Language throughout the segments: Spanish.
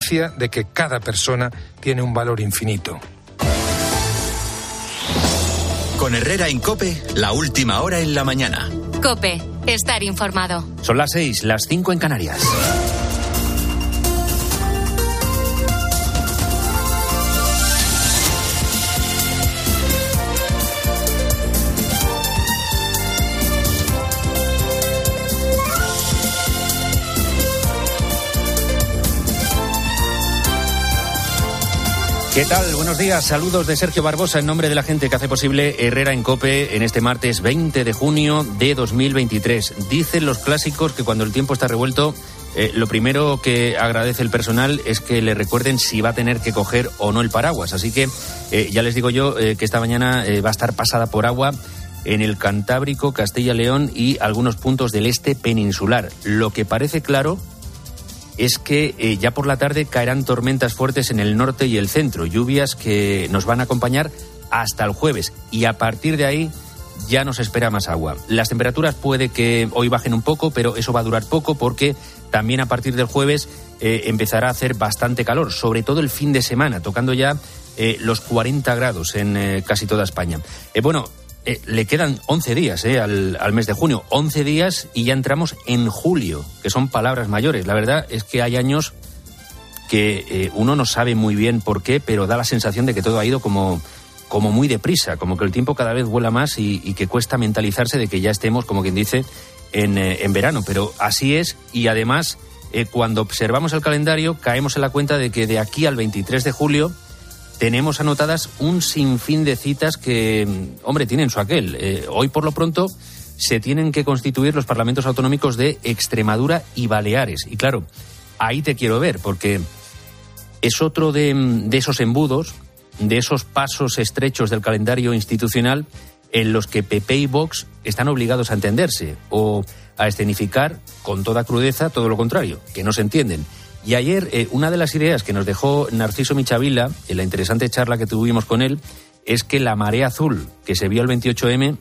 ansia de que cada persona tiene un valor infinito. Con Herrera en COPE, la última hora en la mañana. COPE, estar informado. Son las 6, las 5 en Canarias. ¿Qué tal? Buenos días. Saludos de Sergio Barbosa en nombre de la gente que hace posible Herrera en COPE en este martes 20 de junio de 2023. Dicen los clásicos que cuando el tiempo está revuelto, lo primero que agradece el personal es que le recuerden si va a tener que coger o no el paraguas. Así que ya les digo yo que esta mañana va a estar pasada por agua en el Cantábrico, Castilla-León y algunos puntos del este peninsular. Lo que parece claro es que ya por la tarde caerán tormentas fuertes en el norte y el centro, lluvias que nos van a acompañar hasta el jueves y a partir de ahí ya nos espera más agua. Las temperaturas puede que hoy bajen un poco, pero eso va a durar poco porque también a partir del jueves empezará a hacer bastante calor, sobre todo el fin de semana, tocando ya los 40 grados en casi toda España. Le quedan 11 días al mes de junio, 11 días y ya entramos en julio, que son palabras mayores. La verdad es que hay años que uno no sabe muy bien por qué, pero da la sensación de que todo ha ido como muy deprisa, como que el tiempo cada vez vuela más y que cuesta mentalizarse de que ya estemos, como quien dice, en verano. Pero así es y además cuando observamos el calendario caemos en la cuenta de que de aquí al 23 de julio tenemos anotadas un sinfín de citas que, tienen su aquel. Hoy, por lo pronto, se tienen que constituir los parlamentos autonómicos de Extremadura y Baleares. Y claro, ahí te quiero ver, porque es otro de esos embudos, de esos pasos estrechos del calendario institucional en los que PP y Vox están obligados a entenderse o a escenificar con toda crudeza todo lo contrario, que no se entienden. Y ayer una de las ideas que nos dejó Narciso Michavila en la interesante charla que tuvimos con él es que la marea azul que se vio el 28M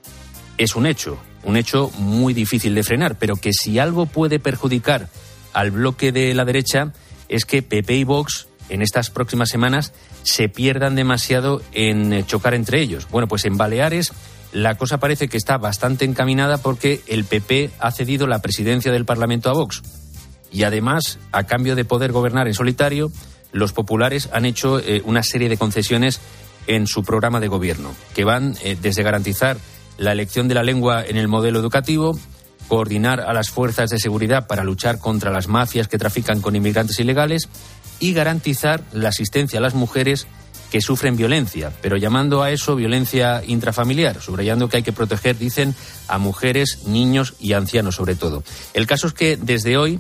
es un hecho muy difícil de frenar, pero que si algo puede perjudicar al bloque de la derecha es que PP y Vox en estas próximas semanas se pierdan demasiado en chocar entre ellos. Bueno, pues en Baleares la cosa parece que está bastante encaminada porque el PP ha cedido la presidencia del Parlamento a Vox. Y además, a cambio de poder gobernar en solitario, los populares han hecho una serie de concesiones en su programa de gobierno, que van desde garantizar la elección de la lengua en el modelo educativo, coordinar a las fuerzas de seguridad para luchar contra las mafias que trafican con inmigrantes ilegales y garantizar la asistencia a las mujeres que sufren violencia, pero llamando a eso violencia intrafamiliar, subrayando que hay que proteger, dicen, a mujeres, niños y ancianos sobre todo. El caso es que desde hoy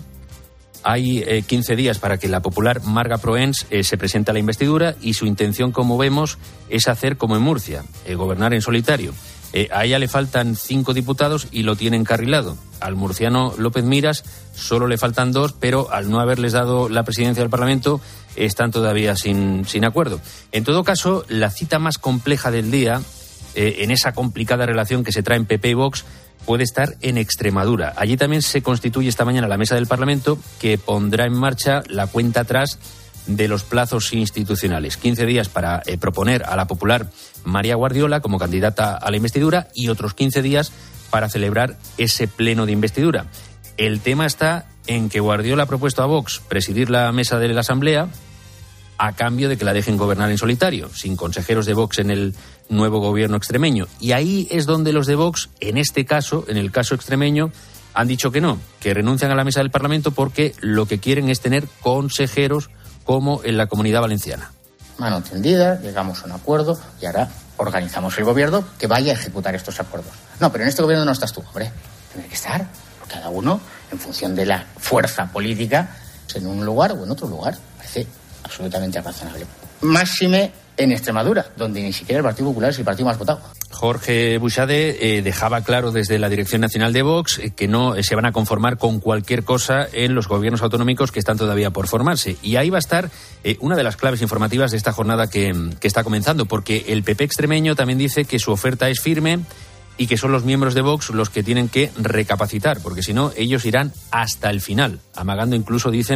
hay 15 días para que la popular Marga Proens se presente a la investidura y su intención, como vemos, es hacer como en Murcia, gobernar en solitario. A ella le faltan 5 diputados y lo tiene encarrilado. Al murciano López Miras solo le faltan 2, pero al no haberles dado la presidencia del Parlamento están todavía sin acuerdo. En todo caso, la cita más compleja del día, en esa complicada relación que se traen PP y Vox, puede estar en Extremadura. Allí también se constituye esta mañana la mesa del Parlamento que pondrá en marcha la cuenta atrás de los plazos institucionales. 15 días para proponer a la popular María Guardiola como candidata a la investidura y otros 15 días para celebrar ese pleno de investidura. El tema está en que Guardiola ha propuesto a Vox presidir la mesa de la Asamblea a cambio de que la dejen gobernar en solitario, sin consejeros de Vox en el nuevo gobierno extremeño. Y ahí es donde los de Vox, en este caso, en el caso extremeño, han dicho que no, que renuncian a la mesa del Parlamento porque lo que quieren es tener consejeros como en la Comunidad Valenciana. Mano tendida, llegamos a un acuerdo y ahora organizamos el gobierno que vaya a ejecutar estos acuerdos. No, pero en este gobierno no estás tú, hombre. Tiene que estar cada uno en función de la fuerza política en un lugar o en otro lugar. Parece absolutamente razonable. Máxime en Extremadura, donde ni siquiera el Partido Popular es el partido más votado. Jorge Buxade dejaba claro desde la Dirección Nacional de Vox que no se van a conformar con cualquier cosa en los gobiernos autonómicos que están todavía por formarse. Y ahí va a estar una de las claves informativas de esta jornada que está comenzando, porque el PP extremeño también dice que su oferta es firme y que son los miembros de Vox los que tienen que recapacitar, porque si no, ellos irán hasta el final, amagando incluso, dicen,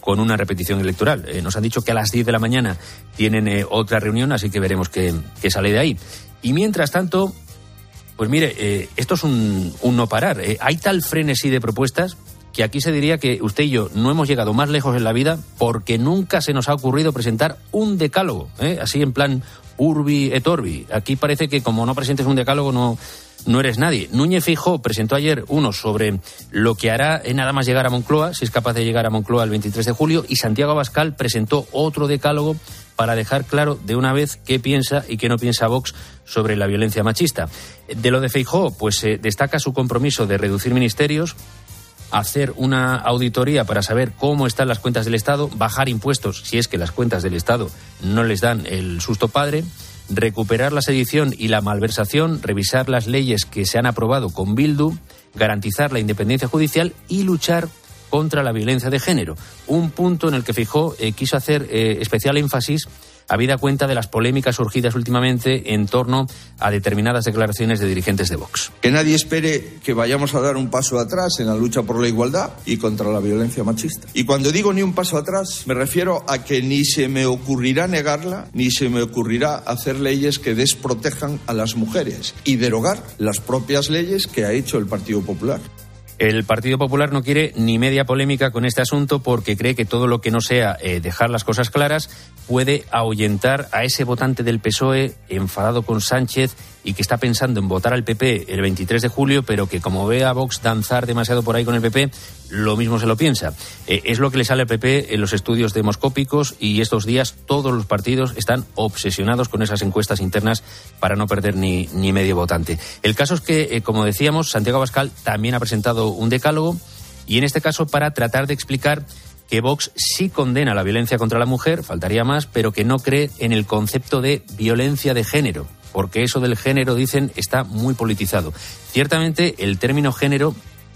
con una repetición electoral. Nos han dicho que a las 10 de la mañana tienen otra reunión, así que veremos qué sale de ahí. Y mientras tanto, pues mire, esto es un no parar. Hay tal frenesí de propuestas que aquí se diría que usted y yo no hemos llegado más lejos en la vida porque nunca se nos ha ocurrido presentar un decálogo, así en plan urbi et orbi. Aquí parece que como no presentes un decálogo no eres nadie. Núñez Feijóo presentó ayer uno sobre lo que hará nada más llegar a Moncloa, si es capaz de llegar a Moncloa el 23 de julio, y Santiago Abascal presentó otro decálogo para dejar claro de una vez qué piensa y qué no piensa Vox sobre la violencia machista. De lo de Feijóo, pues destaca su compromiso de reducir ministerios, hacer una auditoría para saber cómo están las cuentas del Estado, bajar impuestos si es que las cuentas del Estado no les dan el susto padre, recuperar la sedición y la malversación, revisar las leyes que se han aprobado con Bildu, garantizar la independencia judicial y luchar contra la violencia de género. Un punto en el que Feijóo quiso hacer especial énfasis habida cuenta de las polémicas surgidas últimamente en torno a determinadas declaraciones de dirigentes de Vox. Que nadie espere que vayamos a dar un paso atrás en la lucha por la igualdad y contra la violencia machista. Y cuando digo ni un paso atrás, me refiero a que ni se me ocurrirá negarla, ni se me ocurrirá hacer leyes que desprotejan a las mujeres y derogar las propias leyes que ha hecho el Partido Popular. El Partido Popular no quiere ni media polémica con este asunto porque cree que todo lo que no sea dejar las cosas claras puede ahuyentar a ese votante del PSOE enfadado con Sánchez y que está pensando en votar al PP el 23 de julio, pero que como ve a Vox danzar demasiado por ahí con el PP, lo mismo se lo piensa. Es lo que le sale al PP en los estudios demoscópicos y estos días todos los partidos están obsesionados con esas encuestas internas para no perder ni medio votante. El caso es que, como decíamos, Santiago Abascal también ha presentado un decálogo y en este caso para tratar de explicar que Vox sí condena la violencia contra la mujer, faltaría más, pero que no cree en el concepto de violencia de género, porque eso del género, dicen, está muy politizado. Ciertamente el término género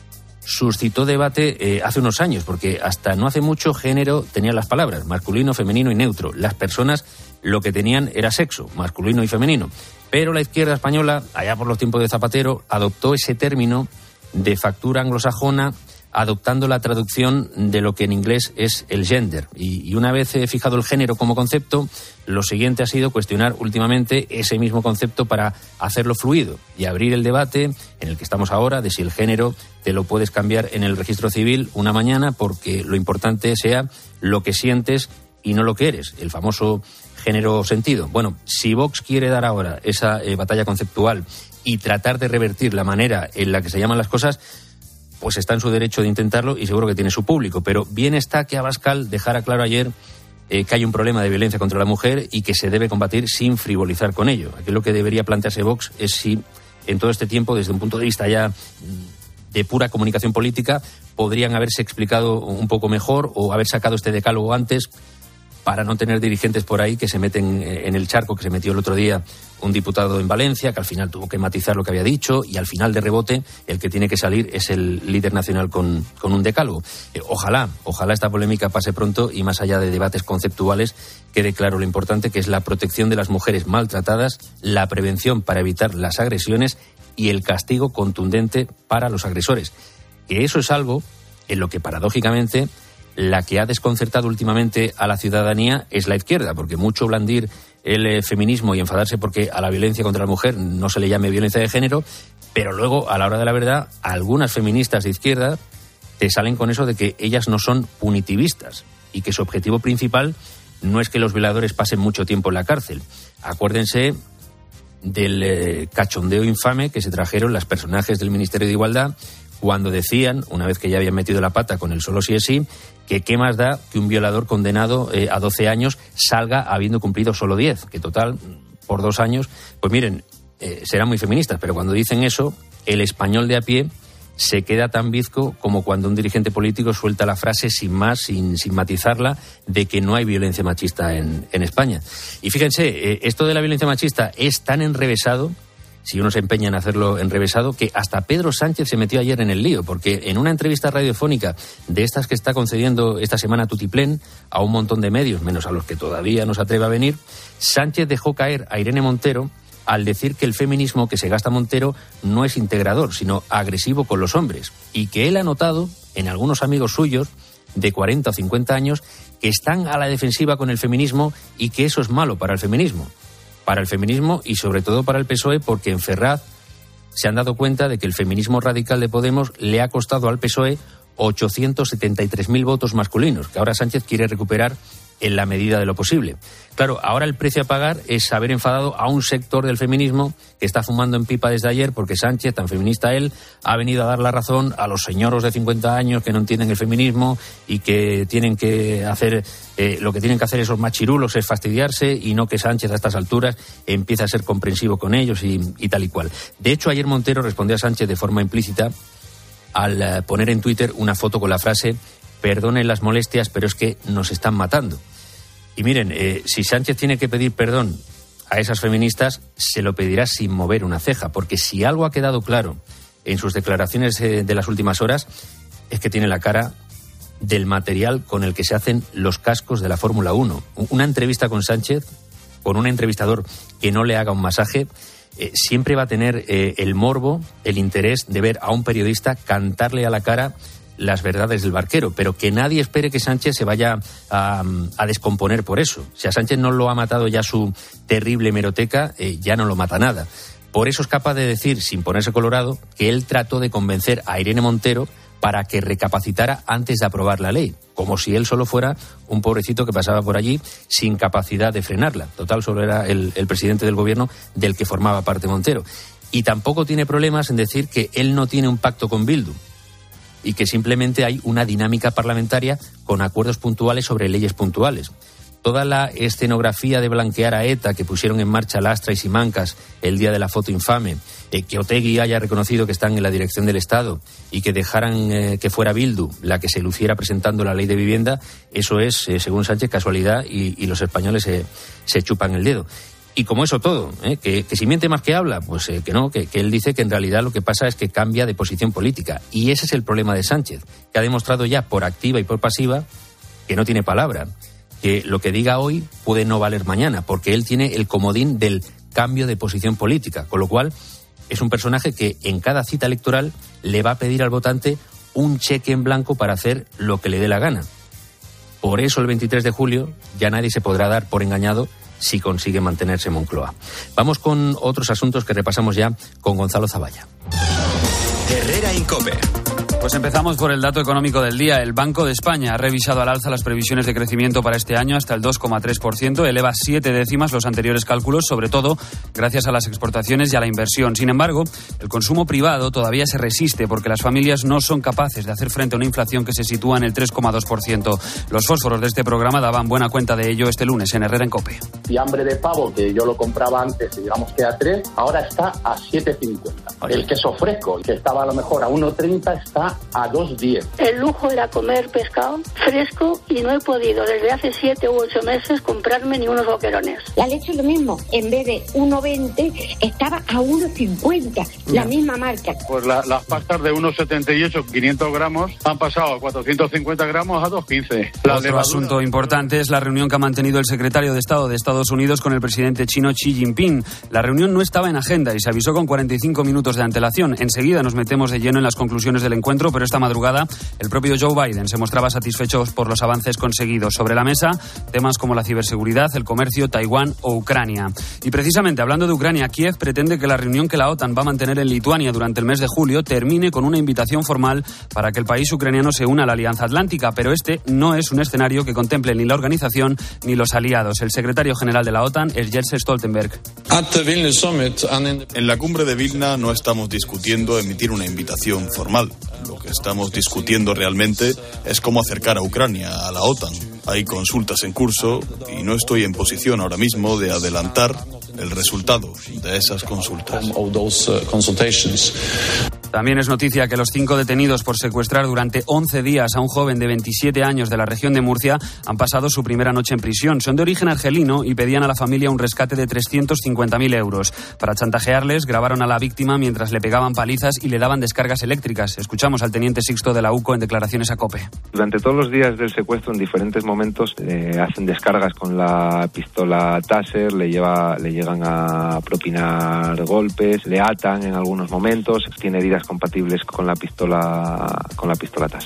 suscitó debate hace unos años, porque hasta no hace mucho género tenía las palabras masculino, femenino y neutro. Las personas lo que tenían era sexo, masculino y femenino. Pero la izquierda española, allá por los tiempos de Zapatero, adoptó ese término de factura anglosajona, adoptando la traducción de lo que en inglés es el gender. Y una vez fijado el género como concepto, lo siguiente ha sido cuestionar últimamente ese mismo concepto para hacerlo fluido y abrir el debate en el que estamos ahora de si el género te lo puedes cambiar en el registro civil una mañana porque lo importante sea lo que sientes y no lo que eres, el famoso género sentido. Bueno, si Vox quiere dar ahora esa batalla conceptual y tratar de revertir la manera en la que se llaman las cosas, pues está en su derecho de intentarlo y seguro que tiene su público. Pero bien está que Abascal dejara claro ayer que hay un problema de violencia contra la mujer y que se debe combatir sin frivolizar con ello. Aquí lo que debería plantearse Vox es si en todo este tiempo, desde un punto de vista ya de pura comunicación política, podrían haberse explicado un poco mejor o haber sacado este decálogo antes para no tener dirigentes por ahí que se meten en el charco que se metió el otro día un diputado en Valencia, que al final tuvo que matizar lo que había dicho y al final de rebote el que tiene que salir es el líder nacional con un decálogo. Ojalá esta polémica pase pronto y más allá de debates conceptuales quede claro lo importante que es la protección de las mujeres maltratadas, la prevención para evitar las agresiones y el castigo contundente para los agresores. Que eso es algo en lo que paradójicamente la que ha desconcertado últimamente a la ciudadanía es la izquierda, porque mucho blandir el feminismo y enfadarse porque a la violencia contra la mujer no se le llame violencia de género, pero luego, a la hora de la verdad, algunas feministas de izquierda te salen con eso de que ellas no son punitivistas y que su objetivo principal no es que los violadores pasen mucho tiempo en la cárcel. Acuérdense del cachondeo infame que se trajeron las personajes del Ministerio de Igualdad cuando decían, una vez que ya habían metido la pata con el solo sí es sí, que qué más da que un violador condenado a 12 años salga habiendo cumplido solo 10, que total, por 2 años, pues miren, serán muy feministas, pero cuando dicen eso, el español de a pie se queda tan bizco como cuando un dirigente político suelta la frase sin más, sin matizarla, de que no hay violencia machista en España. Y fíjense, esto de la violencia machista es tan enrevesado, si uno se empeña en hacerlo enrevesado, que hasta Pedro Sánchez se metió ayer en el lío, porque en una entrevista radiofónica de estas que está concediendo esta semana Tutiplén a un montón de medios, menos a los que todavía no se atreve a venir, Sánchez dejó caer a Irene Montero al decir que el feminismo que se gasta Montero no es integrador, sino agresivo con los hombres, y que él ha notado en algunos amigos suyos de 40 o 50 años que están a la defensiva con el feminismo y que eso es malo para el feminismo. Para el feminismo y sobre todo para el PSOE, porque en Ferraz se han dado cuenta de que el feminismo radical de Podemos le ha costado al PSOE 873.000 votos masculinos, que ahora Sánchez quiere recuperar en la medida de lo posible. Claro, ahora el precio a pagar es haber enfadado a un sector del feminismo que está fumando en pipa desde ayer porque Sánchez, tan feminista él, ha venido a dar la razón a los señoros de 50 años que no entienden el feminismo y que tienen que hacer lo que tienen que hacer esos machirulos es fastidiarse y no que Sánchez a estas alturas empiece a ser comprensivo con ellos y tal y cual. De hecho, ayer Montero respondió a Sánchez de forma implícita al poner en Twitter una foto con la frase «Perdonen las molestias, pero es que nos están matando». Y miren, si Sánchez tiene que pedir perdón a esas feministas, se lo pedirá sin mover una ceja, porque si algo ha quedado claro en sus declaraciones de las últimas horas, es que tiene la cara del material con el que se hacen los cascos de la Fórmula 1. Una entrevista con Sánchez, con un entrevistador que no le haga un masaje, siempre va a tener el morbo, el interés de ver a un periodista cantarle a la cara las verdades del barquero, pero que nadie espere que Sánchez se vaya a descomponer por eso. Si a Sánchez no lo ha matado ya su terrible hemeroteca, ya no lo mata nada. Por eso es capaz de decir, sin ponerse colorado, que él trató de convencer a Irene Montero para que recapacitara antes de aprobar la ley, como si él solo fuera un pobrecito que pasaba por allí sin capacidad de frenarla. Total, solo era el presidente del gobierno del que formaba parte Montero. Y tampoco tiene problemas en decir que él no tiene un pacto con Bildu y que simplemente hay una dinámica parlamentaria con acuerdos puntuales sobre leyes puntuales. Toda la escenografía de blanquear a ETA que pusieron en marcha Lastra y Simancas el día de la foto infame, que Otegi haya reconocido que están en la dirección del Estado y que dejaran que fuera Bildu la que se luciera presentando la ley de vivienda, eso es, según Sánchez, casualidad y los españoles se chupan el dedo. Y como eso todo, que si miente más que habla, pues que no, que él dice que en realidad lo que pasa es que cambia de posición política. Y ese es el problema de Sánchez, que ha demostrado ya por activa y por pasiva que no tiene palabra, que lo que diga hoy puede no valer mañana, porque él tiene el comodín del cambio de posición política, con lo cual es un personaje que en cada cita electoral le va a pedir al votante un cheque en blanco para hacer lo que le dé la gana. Por eso el 23 de julio ya nadie se podrá dar por engañado si consigue mantenerse Moncloa. Vamos con otros asuntos que repasamos ya con Gonzalo Zavalla. Herrera Incope. Pues empezamos por el dato económico del día. El Banco de España ha revisado al alza las previsiones de crecimiento para este año hasta el 2,3%, eleva 7 décimas los anteriores cálculos, sobre todo gracias a las exportaciones y a la inversión. Sin embargo, el consumo privado todavía se resiste porque las familias no son capaces de hacer frente a una inflación que se sitúa en el 3,2%. Los fósforos de este programa daban buena cuenta de ello este lunes en Herrera en COPE. Fiambre de pavo, que yo lo compraba antes, digamos que a 3, ahora está a 7,50. El queso fresco, que estaba a lo mejor a 1,30, está a 2,10. El lujo era comer pescado fresco y no he podido desde hace 7 u 8 meses comprarme ni unos boquerones. La leche es lo mismo, en vez de 1,20 estaba a 1,50, la misma marca. Pues las pastas de 1,78, 500 gramos, han pasado a 450 gramos a 2,15. Otro asunto importante es la reunión que ha mantenido el secretario de Estado de Estados Unidos con el presidente chino Xi Jinping. La reunión no estaba en agenda y se avisó con 45 minutos de antelación. Enseguida nos metemos de lleno en las conclusiones del encuentro, pero esta madrugada el propio Joe Biden se mostraba satisfecho por los avances conseguidos. Sobre la mesa, temas como la ciberseguridad, el comercio, Taiwán o Ucrania. Y precisamente hablando de Ucrania, Kiev pretende que la reunión que la OTAN va a mantener en Lituania durante el mes de julio termine con una invitación formal para que el país ucraniano se una a la Alianza Atlántica, pero este no es un escenario que contemple ni la organización ni los aliados. El secretario general de la OTAN es Jens Stoltenberg. En la cumbre de Vilna no estamos discutiendo emitir una invitación formal. Lo que estamos discutiendo realmente es cómo acercar a Ucrania a la OTAN. Hay consultas en curso y no estoy en posición ahora mismo de adelantar el resultado de esas consultas. También es noticia que los 5 detenidos por secuestrar durante 11 días a un joven de 27 años de la región de Murcia han pasado su primera noche en prisión. Son de origen argelino y pedían a la familia un rescate de 350.000 euros. Para chantajearles, grabaron a la víctima mientras le pegaban palizas y le daban descargas eléctricas. Escuchamos al teniente Sixto de la UCO en declaraciones a COPE. Durante todos los días del secuestro, en diferentes momentos, hacen descargas con la pistola Taser, le llegan a propinar golpes, le atan en algunos momentos, tiene heridas compatibles con la pistola Taser.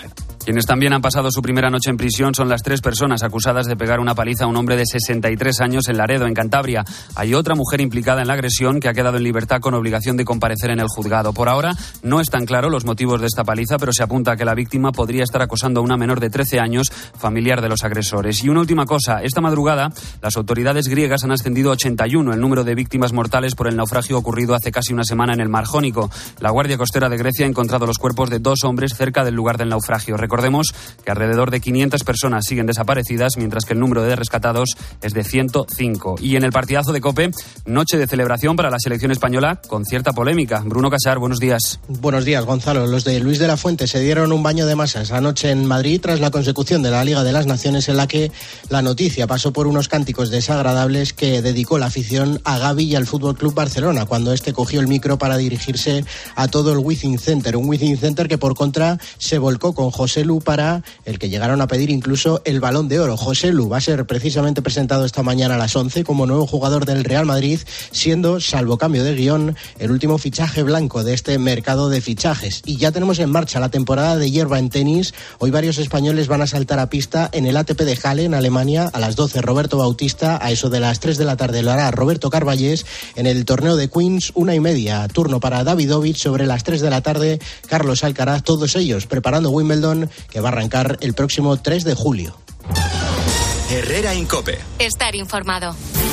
Quienes también han pasado su primera noche en prisión son las 3 personas acusadas de pegar una paliza a un hombre de 63 años en Laredo, en Cantabria. Hay otra mujer implicada en la agresión que ha quedado en libertad con obligación de comparecer en el juzgado. Por ahora no están claros los motivos de esta paliza, pero se apunta a que la víctima podría estar acosando a una menor de 13 años, familiar de los agresores. Y una última cosa, esta madrugada las autoridades griegas han ascendido a 81 el número de víctimas mortales por el naufragio ocurrido hace casi una semana en el Mar Jónico. La Guardia Costera de Grecia ha encontrado los cuerpos de 2 hombres cerca del lugar del naufragio. Recordemos que alrededor de 500 personas siguen desaparecidas, mientras que el número de rescatados es de 105. Y en el partidazo de COPE, noche de celebración para la selección española con cierta polémica. Bruno Casar, buenos días. Buenos días, Gonzalo. Los de Luis de la Fuente se dieron un baño de masas anoche en Madrid tras la consecución de la Liga de las Naciones, en la que la noticia pasó por unos cánticos desagradables que dedicó la afición a Gavi y al Fútbol Club Barcelona cuando este cogió el micro para dirigirse a todo el Wizzing Center. Un Wizzing Center que por contra se volcó con Joselu, para el que llegaron a pedir incluso el Balón de Oro. Joselu va a ser precisamente presentado esta mañana a las 11 como nuevo jugador del Real Madrid, siendo, salvo cambio de guión, el último fichaje blanco de este mercado de fichajes. Y ya tenemos en marcha la temporada de hierba en tenis. Hoy varios españoles van a saltar a pista en el ATP de Halle, en Alemania. A las 12 Roberto Bautista, a eso de las 3 de la tarde lo hará Roberto Carballés. En el torneo de Queens, 1:30, turno para Davidovich. Sobre las 3 de la tarde, Carlos Alcaraz, todos ellos preparando Wimbledon, que va a arrancar el próximo 3 de julio. Herrera en COPE. Estar informado.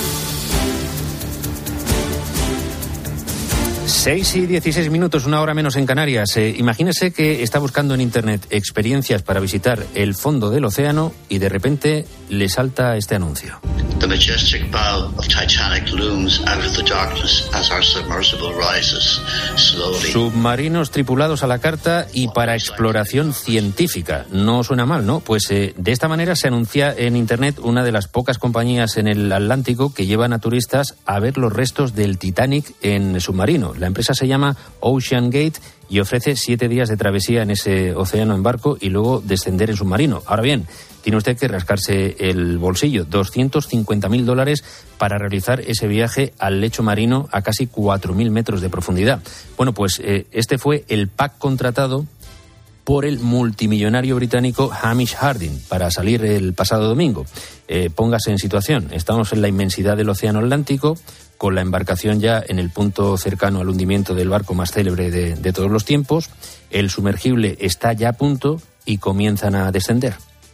6:16, una hora menos en Canarias. Imagínese que está buscando en Internet experiencias para visitar el fondo del océano y de repente le salta este anuncio. The majestic bow of Titanic looms out of the darkness as our submersible rises slowly. Submarinos tripulados a la carta y para exploración científica. No suena mal, ¿no? Pues de esta manera se anuncia en Internet una de las pocas compañías en el Atlántico que llevan a turistas a ver los restos del Titanic en submarino. La empresa se llama Ocean Gate y ofrece 7 días de travesía en ese océano en barco y luego descender en submarino. Ahora bien, tiene usted que rascarse el bolsillo, $250.000 para realizar ese viaje al lecho marino a casi 4.000 metros de profundidad. Bueno, pues este fue el pack contratado por el multimillonario británico Hamish Harding para salir el pasado domingo. Póngase en situación, estamos en la inmensidad del océano Atlántico, con la embarcación ya en el punto cercano al hundimiento del barco más célebre de todos los tiempos. El sumergible está ya a punto y comienzan a descender.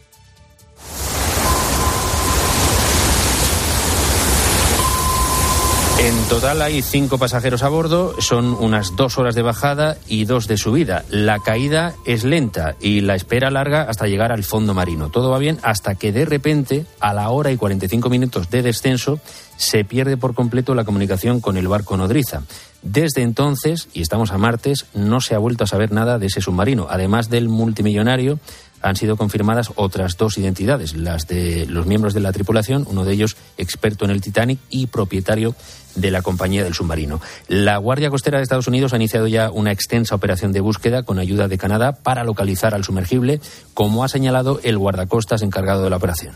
En total hay 5 pasajeros a bordo, son unas 2 horas de bajada y 2 de subida. La caída es lenta y la espera larga hasta llegar al fondo marino. Todo va bien hasta que de repente, a la hora y 45 minutos de descenso, se pierde por completo la comunicación con el barco nodriza. Desde entonces, y estamos a martes, no se ha vuelto a saber nada de ese submarino. Además del multimillonario, han sido confirmadas otras 2 identidades, las de los miembros de la tripulación, uno de ellos experto en el Titanic y propietario de la compañía del submarino. La Guardia Costera de Estados Unidos ha iniciado ya una extensa operación de búsqueda con ayuda de Canadá para localizar al sumergible, como ha señalado el guardacostas encargado de la operación.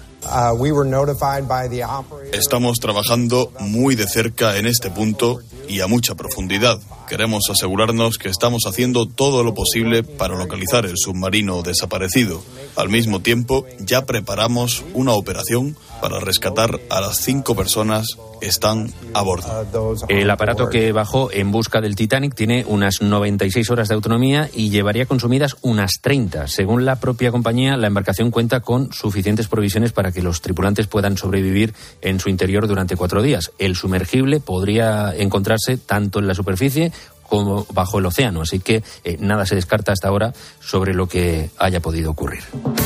Estamos trabajando muy de cerca en este punto y a mucha profundidad. Queremos asegurarnos que estamos haciendo todo lo posible para localizar el submarino desaparecido. Al mismo tiempo, ya preparamos una operación para rescatar a las 5 personas que están a bordo. El aparato que bajó en busca del Titanic tiene unas 96 horas de autonomía y llevaría consumidas unas 30. Según la propia compañía, la embarcación cuenta con suficientes provisiones para que los tripulantes puedan sobrevivir en su interior durante 4 días. El sumergible podría encontrarse tanto en la superficie como bajo el océano, así que nada se descarta hasta ahora sobre lo que haya podido ocurrir.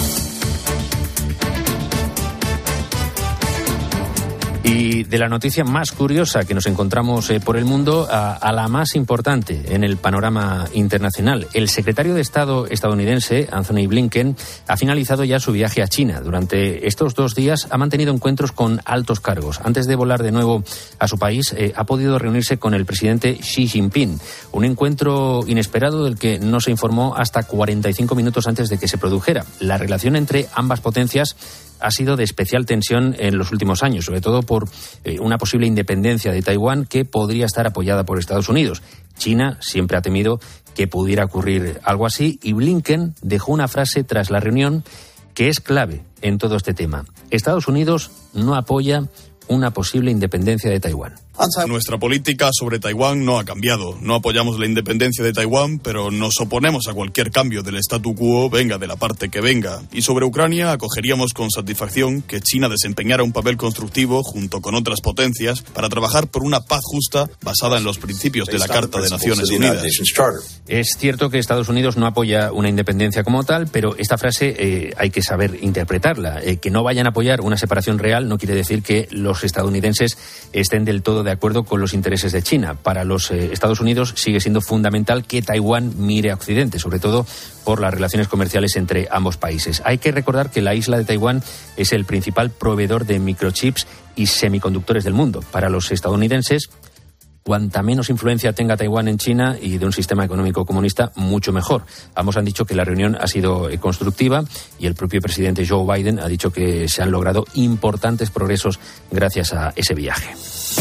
Y de la noticia más curiosa que nos encontramos por el mundo a la más importante en el panorama internacional. El secretario de Estado estadounidense, Anthony Blinken, ha finalizado ya su viaje a China. Durante estos 2 días ha mantenido encuentros con altos cargos. Antes de volar de nuevo a su país, ha podido reunirse con el presidente Xi Jinping. Un encuentro inesperado del que no se informó hasta 45 minutos antes de que se produjera. La relación entre ambas potencias ha sido de especial tensión en los últimos años, sobre todo por una posible independencia de Taiwán que podría estar apoyada por Estados Unidos. China siempre ha temido que pudiera ocurrir algo así y Blinken dejó una frase tras la reunión que es clave en todo este tema. Estados Unidos no apoya una posible independencia de Taiwán. Nuestra política sobre Taiwán no ha cambiado. No apoyamos la independencia de Taiwán, pero nos oponemos a cualquier cambio del statu quo, venga de la parte que venga. Y sobre Ucrania, acogeríamos con satisfacción que China desempeñara un papel constructivo junto con otras potencias para trabajar por una paz justa basada en los principios de la Carta de Naciones Unidas. Es cierto que Estados Unidos no apoya una independencia como tal, pero esta frase hay que saber interpretarla. Que no vayan a apoyar una separación real no quiere decir que los estadounidenses estén del todo de acuerdo con los intereses de China. Para los Estados Unidos sigue siendo fundamental que Taiwán mire a Occidente, sobre todo por las relaciones comerciales entre ambos países. Hay que recordar que la isla de Taiwán es el principal proveedor de microchips y semiconductores del mundo. Para los estadounidenses, cuanta menos influencia tenga Taiwán en China y de un sistema económico comunista, mucho mejor. Ambos han dicho que la reunión ha sido constructiva y el propio presidente Joe Biden ha dicho que se han logrado importantes progresos gracias a ese viaje.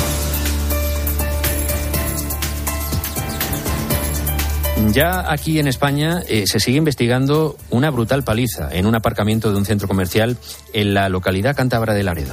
Ya aquí en España se sigue investigando una brutal paliza en un aparcamiento de un centro comercial en la localidad cántabra de Laredo.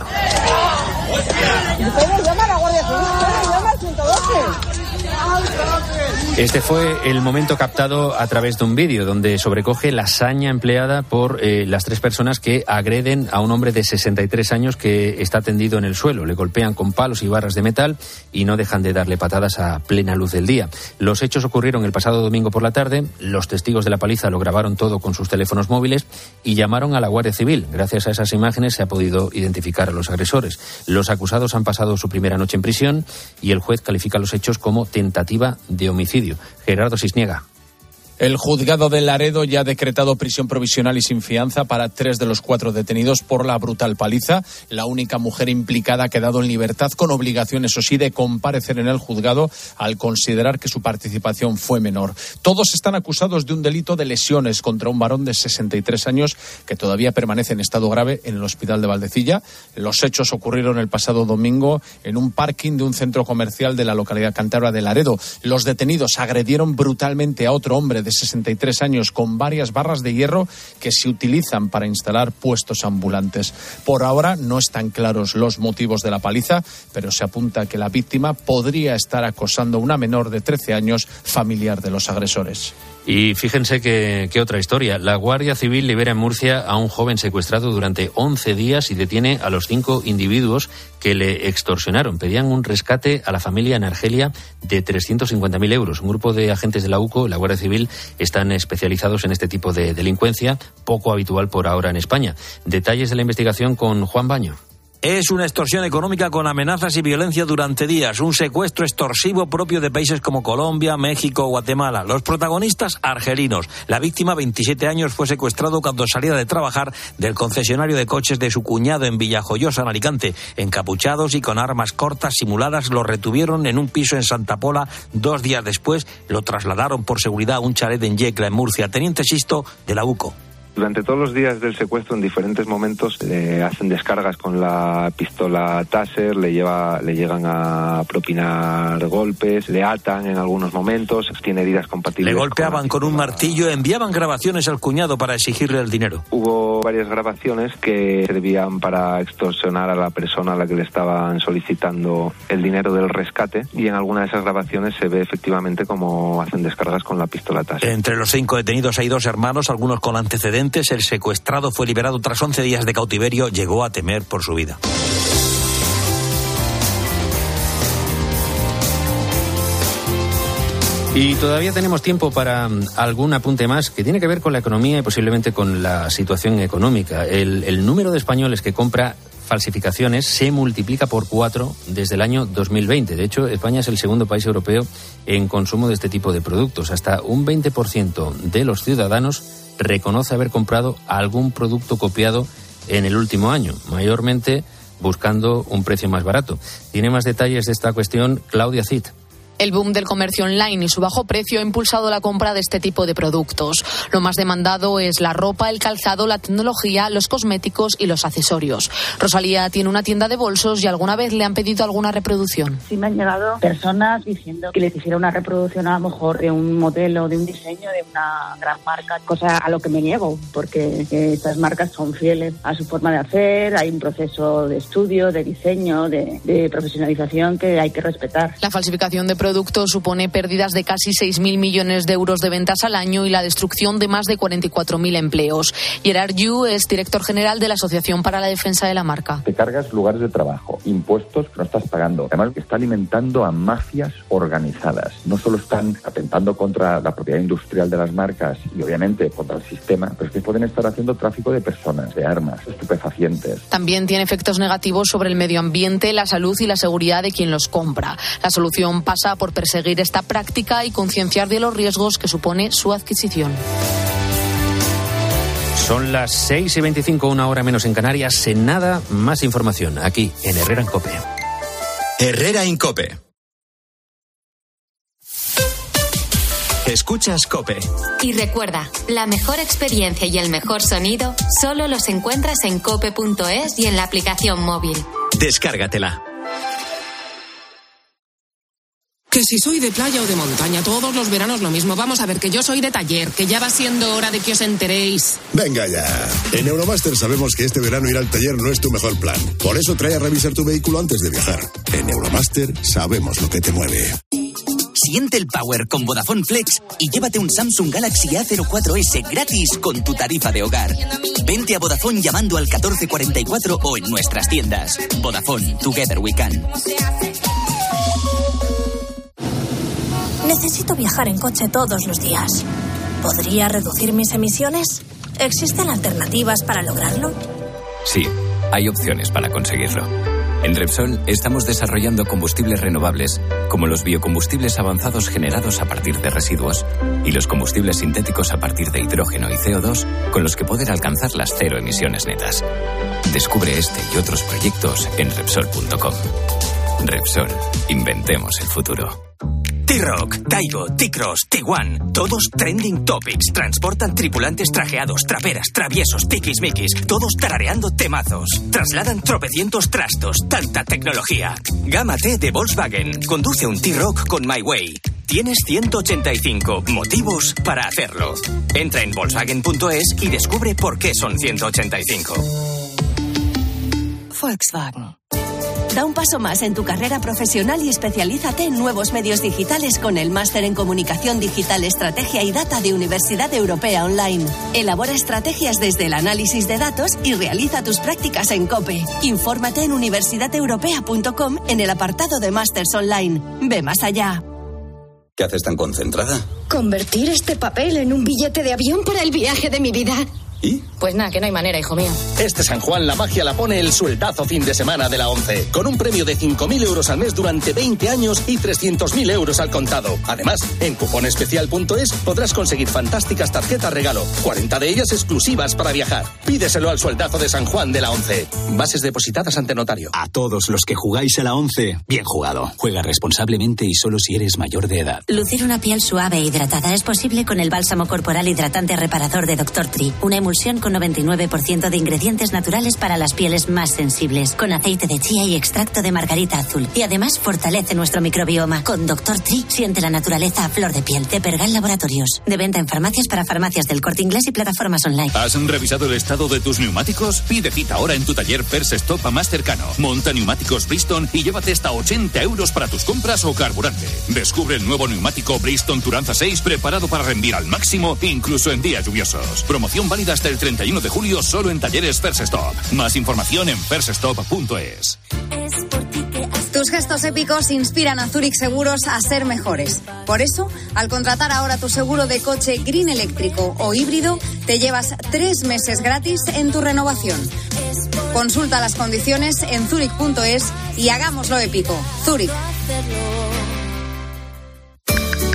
Este fue el momento captado a través de un vídeo donde sobrecoge la saña empleada por las tres personas que agreden a un hombre de 63 años que está tendido en el suelo. Le golpean con palos y barras de metal y no dejan de darle patadas a plena luz del día. Los hechos ocurrieron el pasado domingo por la tarde. Los testigos de la paliza lo grabaron todo con sus teléfonos móviles y llamaron a la Guardia Civil. Gracias a esas imágenes se ha podido identificar a los agresores. Los acusados han pasado su primera noche en prisión y el juez califica los hechos como tentativa de homicidio. Gerardo Cisniega. El juzgado de Laredo ya ha decretado prisión provisional y sin fianza para 3 de los 4 detenidos por la brutal paliza. La única mujer implicada ha quedado en libertad con obligación, eso sí, de comparecer en el juzgado al considerar que su participación fue menor. Todos están acusados de un delito de lesiones contra un varón de 63 años que todavía permanece en estado grave en el hospital de Valdecilla. Los hechos ocurrieron el pasado domingo en un parking de un centro comercial de la localidad cántabra de Laredo. Los detenidos agredieron brutalmente a otro hombre de 63 años con varias barras de hierro que se utilizan para instalar puestos ambulantes. Por ahora no están claros los motivos de la paliza, pero se apunta que la víctima podría estar acosando a una menor de 13 años, familiar de los agresores. Y fíjense que otra historia. La Guardia Civil libera en Murcia a un joven secuestrado durante 11 días y detiene a los 5 individuos que le extorsionaron. Pedían un rescate a la familia en Argelia de 350.000 euros. Un grupo de agentes de la UCO, la Guardia Civil, están especializados en este tipo de delincuencia, poco habitual por ahora en España. Detalles de la investigación con Juan Baño. Es una extorsión económica con amenazas y violencia durante días, un secuestro extorsivo propio de países como Colombia, México o Guatemala. Los protagonistas, argelinos. La víctima, 27 años, fue secuestrado cuando salía de trabajar del concesionario de coches de su cuñado en Villajoyosa, en Alicante. Encapuchados y con armas cortas simuladas, lo retuvieron en un piso en Santa Pola. 2 días después lo trasladaron por seguridad a un chalet en Yecla, en Murcia. Teniente Sisto, de la UCO. Durante todos los días del secuestro, en diferentes momentos, hacen descargas con la pistola Taser, le llegan a propinar golpes, le atan en algunos momentos, tiene heridas compatibles. Le golpeaban con un martillo, enviaban grabaciones al cuñado para exigirle el dinero. Hubo varias grabaciones que servían para extorsionar a la persona a la que le estaban solicitando el dinero del rescate, y en alguna de esas grabaciones se ve efectivamente cómo hacen descargas con la pistola Taser. Entre los 5 detenidos hay 2 hermanos, algunos con antecedentes. El secuestrado fue liberado tras 11 días de cautiverio. Llegó a temer por su vida. Y todavía tenemos tiempo para algún apunte más que tiene que ver con la economía y posiblemente con la situación económica. El número de españoles que compra falsificaciones se multiplica por 4 desde el año 2020. De hecho, España es el segundo país europeo en consumo de este tipo de productos. Hasta un 20% de los ciudadanos reconoce haber comprado algún producto copiado en el último año, mayormente buscando un precio más barato. Tiene más detalles de esta cuestión Claudia Cid. El boom del comercio online y su bajo precio ha impulsado la compra de este tipo de productos. Lo más demandado es la ropa, el calzado, la tecnología, los cosméticos y los accesorios. Rosalía tiene una tienda de bolsos y alguna vez le han pedido alguna reproducción. Sí, me han llegado personas diciendo que les hiciera una reproducción a lo mejor de un modelo, de un diseño, de una gran marca, cosa a lo que me niego, porque estas marcas son fieles a su forma de hacer, hay un proceso de estudio, de diseño, de profesionalización que hay que respetar. La falsificación de productos supone pérdidas de casi 6.000 millones de euros de ventas al año y la destrucción de más de 44.000 empleos. Gerard Yu es director general de la Asociación para la Defensa de la Marca. Te cargas lugares de trabajo, impuestos que no estás pagando. Además, está alimentando a mafias organizadas. No solo están atentando contra la propiedad industrial de las marcas y obviamente contra el sistema, pero es que pueden estar haciendo tráfico de personas, de armas, estupefacientes. También tiene efectos negativos sobre el medio ambiente, la salud y la seguridad de quien los compra. La solución pasa por perseguir esta práctica y concienciar de los riesgos que supone su adquisición. Son las 6:25, una hora menos en Canarias. En nada, más información aquí en Herrera en COPE. Herrera en COPE. Escuchas COPE. Y recuerda, la mejor experiencia y el mejor sonido solo los encuentras en cope.es y en la aplicación móvil. Descárgatela. Que si soy de playa o de montaña, todos los veranos lo mismo. Vamos a ver, que yo soy de taller, que ya va siendo hora de que os enteréis. Venga ya. En Euromaster sabemos que este verano ir al taller no es tu mejor plan. Por eso trae a revisar tu vehículo antes de viajar. En Euromaster sabemos lo que te mueve. Siente el power con Vodafone Flex y llévate un Samsung Galaxy A04S gratis con tu tarifa de hogar. Vente a Vodafone llamando al 1444 o en nuestras tiendas. Vodafone, Together We Can. Necesito viajar en coche todos los días. ¿Podría reducir mis emisiones? ¿Existen alternativas para lograrlo? Sí, hay opciones para conseguirlo. En Repsol estamos desarrollando combustibles renovables, como los biocombustibles avanzados generados a partir de residuos y los combustibles sintéticos a partir de hidrógeno y CO2, con los que poder alcanzar las cero emisiones netas. Descubre este y otros proyectos en Repsol.com. Repsol, inventemos el futuro. T-Rock, Taigo, T-Cross, Tiguan, todos trending topics. Transportan tripulantes trajeados, traperas, traviesos, tiquismiquis, todos tarareando temazos. Trasladan tropecientos trastos, tanta tecnología. Gama T de Volkswagen. Conduce un T-Rock con My Way. Tienes 185 motivos para hacerlo. Entra en Volkswagen.es y descubre por qué son 185. Volkswagen. Da un paso más en tu carrera profesional y especialízate en nuevos medios digitales con el Máster en Comunicación Digital, Estrategia y Data de Universidad Europea Online. Elabora estrategias desde el análisis de datos y realiza tus prácticas en COPE. Infórmate en universidadeuropea.com en el apartado de Másters Online. Ve más allá. ¿Qué haces tan concentrada? Convertir este papel en un billete de avión para el viaje de mi vida. ¿Y? Pues nada, que no hay manera, hijo mío. Este San Juan la magia la pone el sueldazo fin de semana de la ONCE, con un premio de 5.000 euros al mes durante 20 años y 300.000 euros al contado. Además, en cuponespecial.es podrás conseguir fantásticas tarjetas regalo, 40 de ellas exclusivas para viajar. Pídeselo al sueldazo de San Juan de la ONCE. Bases depositadas ante notario. A todos los que jugáis a la ONCE, bien jugado. Juega responsablemente y solo si eres mayor de edad. Lucir una piel suave e hidratada es posible con el bálsamo corporal hidratante reparador de Dr. Tree. Una emulsión con 99% de ingredientes naturales para las pieles más sensibles, con aceite de chía y extracto de margarita azul. Y además fortalece nuestro microbioma. Con Dr. Tree siente la naturaleza a flor de piel. De Pergal Laboratorios. De venta en farmacias para farmacias del Corte Inglés y plataformas online. ¿Has revisado el estado de tus neumáticos? Pide cita ahora en tu taller First Stop más cercano. Monta neumáticos Bridgestone y llévate hasta 80 euros para tus compras o carburante. Descubre el nuevo neumático Bridgestone Turanza 6 preparado para rendir al máximo, incluso en días lluviosos. Promoción válida hasta el 31 de julio solo en talleres First Stop. Más información en firststop.es. Tus gestos épicos inspiran a Zurich Seguros a ser mejores. Por eso, al contratar ahora tu seguro de coche green eléctrico o híbrido, te llevas 3 meses gratis en tu renovación. Consulta las condiciones en zurich.es y hagámoslo épico. Zurich.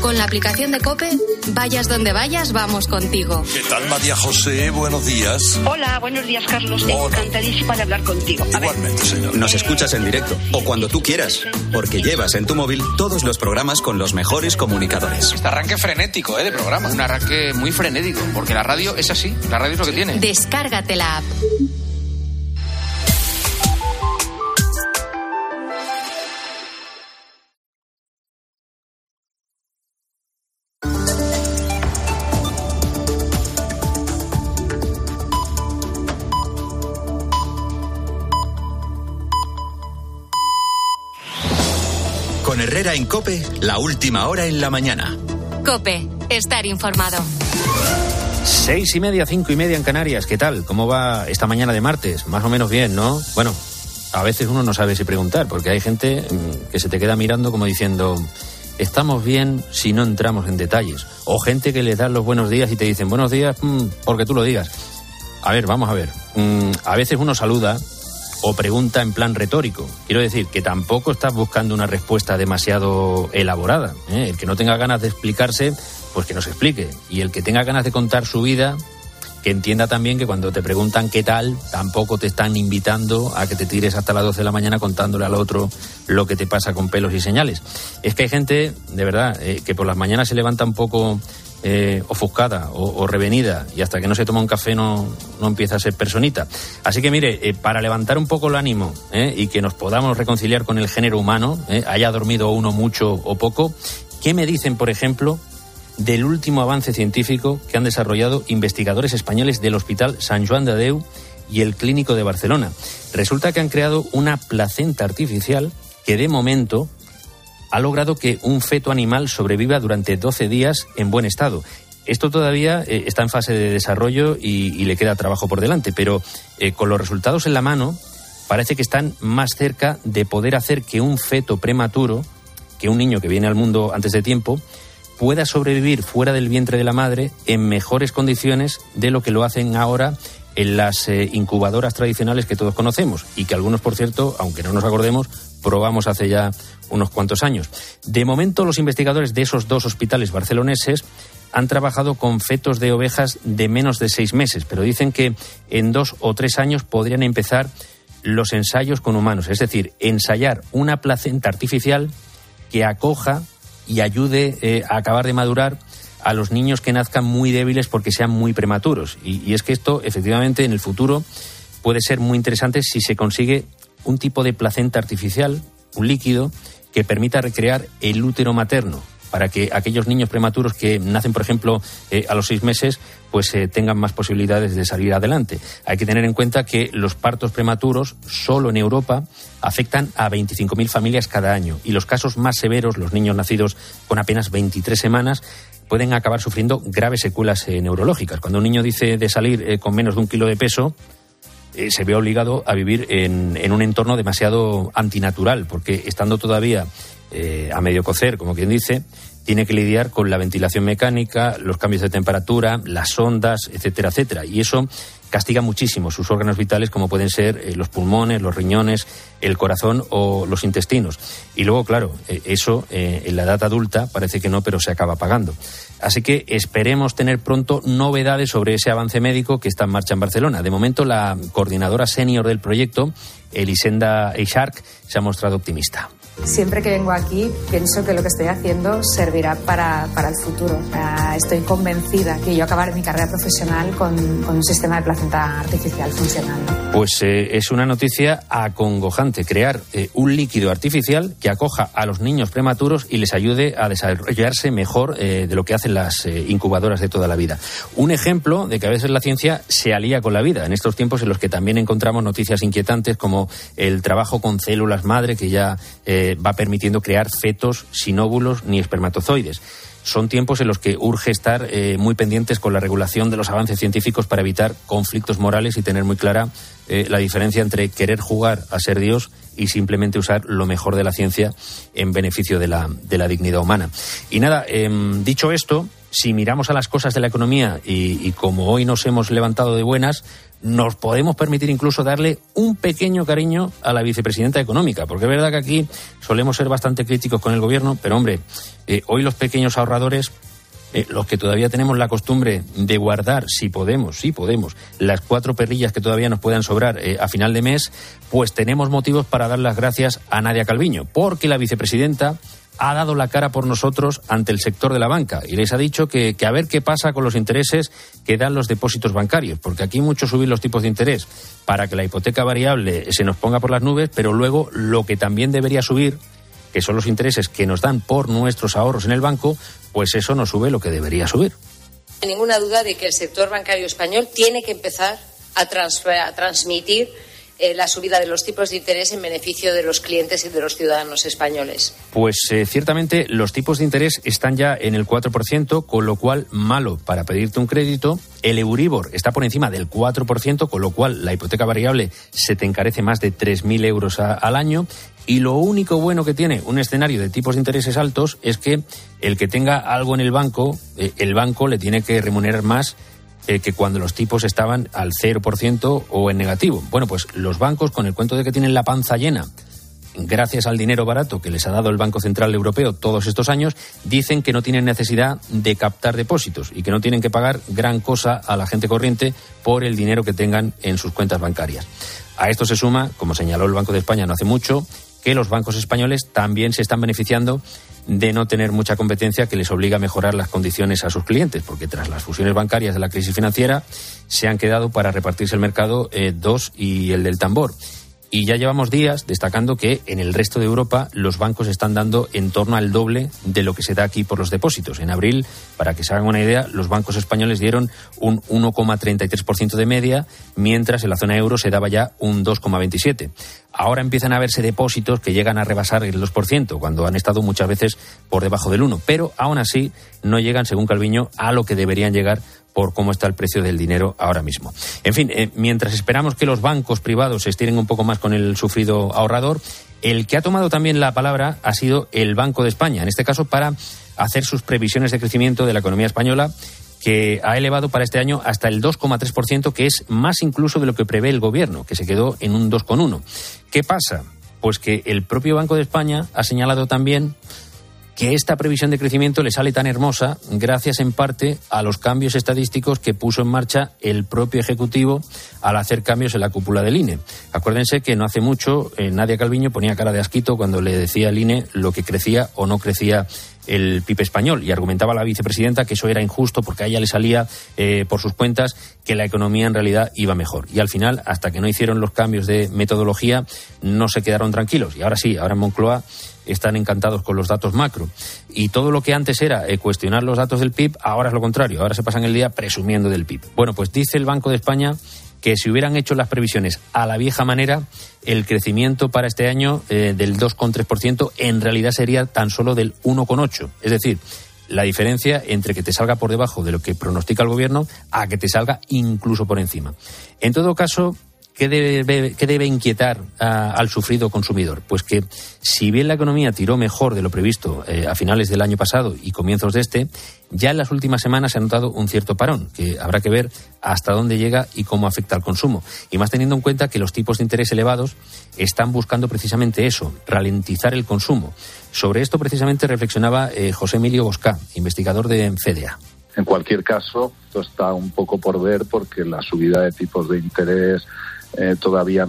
Con la aplicación de COPE, vayas donde vayas, vamos contigo. ¿Qué tal, María José? Buenos días. Hola, buenos días, Carlos. Encantadísima de hablar contigo. Igualmente, señor. Nos escuchas en directo o cuando tú quieras, porque llevas en tu móvil todos los programas con los mejores comunicadores. Este arranque frenético, de programa. Un arranque muy frenético, porque la radio es así. La radio es lo que tiene. Descárgate la app. Con Herrera en COPE, la última hora en la mañana. COPE, estar informado. 6:30, 5:30 en Canarias. ¿Qué tal? ¿Cómo va esta mañana de martes? Más o menos bien, ¿no? Bueno, a veces uno no sabe si preguntar, porque hay gente que se te queda mirando como diciendo, estamos bien si no entramos en detalles. O gente que le dan los buenos días y te dicen, buenos días, porque tú lo digas. A ver, vamos a ver. A veces uno saluda o pregunta en plan retórico. Quiero decir que tampoco estás buscando una respuesta demasiado elaborada, ¿eh? El que no tenga ganas de explicarse, pues que no se explique. Y el que tenga ganas de contar su vida, que entienda también que cuando te preguntan qué tal, tampoco te están invitando a que te tires hasta las 12 de la mañana contándole al otro lo que te pasa con pelos y señales. Es que hay gente, de verdad, que por las mañanas se levanta un poco ofuscada o revenida y hasta que no se toma un café no empieza a ser personita. Así que mire, para levantar un poco el ánimo y que nos podamos reconciliar con el género humano, haya dormido uno mucho o poco, ¿qué me dicen, por ejemplo, del último avance científico que han desarrollado investigadores españoles del Hospital Sant Joan de Déu y el Clínico de Barcelona? Resulta que han creado una placenta artificial que de momento ha logrado que un feto animal sobreviva durante 12 días en buen estado. Esto todavía está en fase de desarrollo y le queda trabajo por delante, pero con los resultados en la mano parece que están más cerca de poder hacer que un feto prematuro, que un niño que viene al mundo antes de tiempo, pueda sobrevivir fuera del vientre de la madre en mejores condiciones de lo que lo hacen ahora en las incubadoras tradicionales que todos conocemos y que algunos, por cierto, aunque no nos acordemos, probamos hace ya unos cuantos años. De momento, los investigadores de esos dos hospitales barceloneses han trabajado con fetos de ovejas de menos de 6 meses, pero dicen que en 2 o 3 años podrían empezar los ensayos con humanos, es decir, ensayar una placenta artificial que acoja y ayude a acabar de madurar a los niños que nazcan muy débiles porque sean muy prematuros. Y es que esto, efectivamente, en el futuro puede ser muy interesante si se consigue un tipo de placenta artificial, un líquido, que permita recrear el útero materno, para que aquellos niños prematuros que nacen, por ejemplo, a los 6 meses, pues tengan más posibilidades de salir adelante. Hay que tener en cuenta que los partos prematuros, solo en Europa, afectan a 25.000 familias cada año. Y los casos más severos, los niños nacidos con apenas 23 semanas, pueden acabar sufriendo graves secuelas neurológicas. Cuando un niño dice de salir con menos de 1 kilo de peso, se ve obligado a vivir en un entorno demasiado antinatural, porque estando todavía a medio cocer, como quien dice, tiene que lidiar con la ventilación mecánica, los cambios de temperatura, las ondas, etcétera, etcétera. Y eso castiga muchísimo sus órganos vitales, como pueden ser los pulmones, los riñones, el corazón o los intestinos. Y luego, claro, eso en la edad adulta parece que no, pero se acaba pagando. Así que esperemos tener pronto novedades sobre ese avance médico que está en marcha en Barcelona. De momento, la coordinadora senior del proyecto, Elisenda Eixarch, se ha mostrado optimista. Siempre que vengo aquí pienso que lo que estoy haciendo servirá para el futuro. Estoy convencida que yo acabaré mi carrera profesional con un sistema de placenta artificial funcionando. Pues es una noticia acongojante, crear un líquido artificial que acoja a los niños prematuros y les ayude a desarrollarse mejor de lo que hacen las incubadoras de toda la vida. Un ejemplo de que a veces la ciencia se alía con la vida, en estos tiempos en los que también encontramos noticias inquietantes como el trabajo con células madre que ya va permitiendo crear fetos sin óvulos ni espermatozoides. Son tiempos en los que urge estar muy pendientes con la regulación de los avances científicos para evitar conflictos morales y tener muy clara la diferencia entre querer jugar a ser Dios y simplemente usar lo mejor de la ciencia en beneficio de la dignidad humana. Y nada, dicho esto, si miramos a las cosas de la economía y como hoy nos hemos levantado de buenas, nos podemos permitir incluso darle un pequeño cariño a la vicepresidenta económica, porque es verdad que aquí solemos ser bastante críticos con el gobierno, pero hombre, hoy los pequeños ahorradores, los que todavía tenemos la costumbre de guardar, si podemos, las 4 perrillas que todavía nos puedan sobrar a final de mes, pues tenemos motivos para dar las gracias a Nadia Calviño, porque la vicepresidenta ha dado la cara por nosotros ante el sector de la banca y les ha dicho que a ver qué pasa con los intereses que dan los depósitos bancarios, porque aquí mucho subir los tipos de interés para que la hipoteca variable se nos ponga por las nubes, pero luego lo que también debería subir, que son los intereses que nos dan por nuestros ahorros en el banco, pues eso no sube lo que debería subir. No hay ninguna duda de que el sector bancario español tiene que empezar a transmitir la subida de los tipos de interés en beneficio de los clientes y de los ciudadanos españoles. Pues ciertamente los tipos de interés están ya en el 4%, con lo cual malo para pedirte un crédito. El Euribor está por encima del 4%, con lo cual la hipoteca variable se te encarece más de 3.000 euros al año. Y lo único bueno que tiene un escenario de tipos de intereses altos es que el que tenga algo en el banco le tiene que remunerar más que cuando los tipos estaban al 0% o en negativo. Bueno, pues los bancos, con el cuento de que tienen la panza llena, gracias al dinero barato que les ha dado el Banco Central Europeo todos estos años, dicen que no tienen necesidad de captar depósitos y que no tienen que pagar gran cosa a la gente corriente por el dinero que tengan en sus cuentas bancarias. A esto se suma, como señaló el Banco de España no hace mucho, que los bancos españoles también se están beneficiando de no tener mucha competencia que les obliga a mejorar las condiciones a sus clientes, porque tras las fusiones bancarias de la crisis financiera se han quedado para repartirse el mercado 2 y el del tambor. Y ya llevamos días destacando que en el resto de Europa los bancos están dando en torno al doble de lo que se da aquí por los depósitos. En abril, para que se hagan una idea, los bancos españoles dieron un 1,33% de media, mientras en la zona euro se daba ya un 2,27%. Ahora empiezan a verse depósitos que llegan a rebasar el 2%, cuando han estado muchas veces por debajo del 1%. Pero aún así no llegan, según Calviño, a lo que deberían llegar por cómo está el precio del dinero ahora mismo. En fin, mientras esperamos que los bancos privados se estiren un poco más con el sufrido ahorrador, el que ha tomado también la palabra ha sido el Banco de España, en este caso para hacer sus previsiones de crecimiento de la economía española, que ha elevado para este año hasta el 2,3%, que es más incluso de lo que prevé el gobierno, que se quedó en un 2,1%. ¿Qué pasa? Pues que el propio Banco de España ha señalado también que esta previsión de crecimiento le sale tan hermosa gracias en parte a los cambios estadísticos que puso en marcha el propio Ejecutivo al hacer cambios en la cúpula del INE. Acuérdense que no hace mucho Nadia Calviño ponía cara de asquito cuando le decía al INE lo que crecía o no crecía el PIB español, y argumentaba la vicepresidenta que eso era injusto porque a ella le salía por sus cuentas que la economía en realidad iba mejor. Y al final, hasta que no hicieron los cambios de metodología, no se quedaron tranquilos. Y ahora sí, ahora en Moncloa están encantados con los datos macro. Y todo lo que antes era cuestionar los datos del PIB, ahora es lo contrario. Ahora se pasan el día presumiendo del PIB. Bueno, pues dice el Banco de España que si hubieran hecho las previsiones a la vieja manera, el crecimiento para este año del 2,3% en realidad sería tan solo del 1,8%. Es decir, la diferencia entre que te salga por debajo de lo que pronostica el gobierno a que te salga incluso por encima. En todo caso, ¿qué debe inquietar al sufrido consumidor? Pues que si bien la economía tiró mejor de lo previsto a finales del año pasado y comienzos de este, ya en las últimas semanas se ha notado un cierto parón, que habrá que ver hasta dónde llega y cómo afecta al consumo. Y más teniendo en cuenta que los tipos de interés elevados están buscando precisamente eso, ralentizar el consumo. Sobre esto precisamente reflexionaba José Emilio Boscá, investigador de FEDEA. En cualquier caso, esto está un poco por ver porque la subida de tipos de interés todavía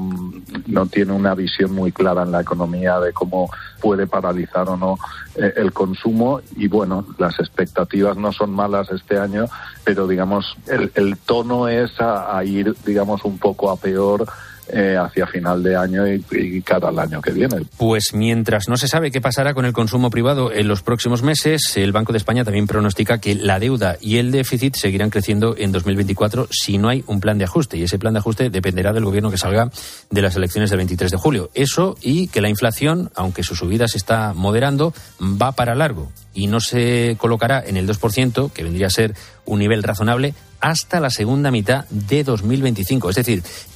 no tiene una visión muy clara en la economía de cómo puede paralizar o no el consumo. Y bueno, las expectativas no son malas este año, pero digamos el tono es a ir digamos un poco a peor hacia final de año y cara al año que viene. Pues mientras no se sabe qué pasará con el consumo privado en los próximos meses, el Banco de España también pronostica que la deuda y el déficit seguirán creciendo en 2024 si no hay un plan de ajuste, y ese plan de ajuste dependerá del gobierno que salga de las elecciones del 23 de julio. Eso, y que la inflación, aunque su subida se está moderando, va para largo y no se colocará en el 2%, que vendría a ser un nivel razonable, hasta la segunda mitad de 2025. Es decir,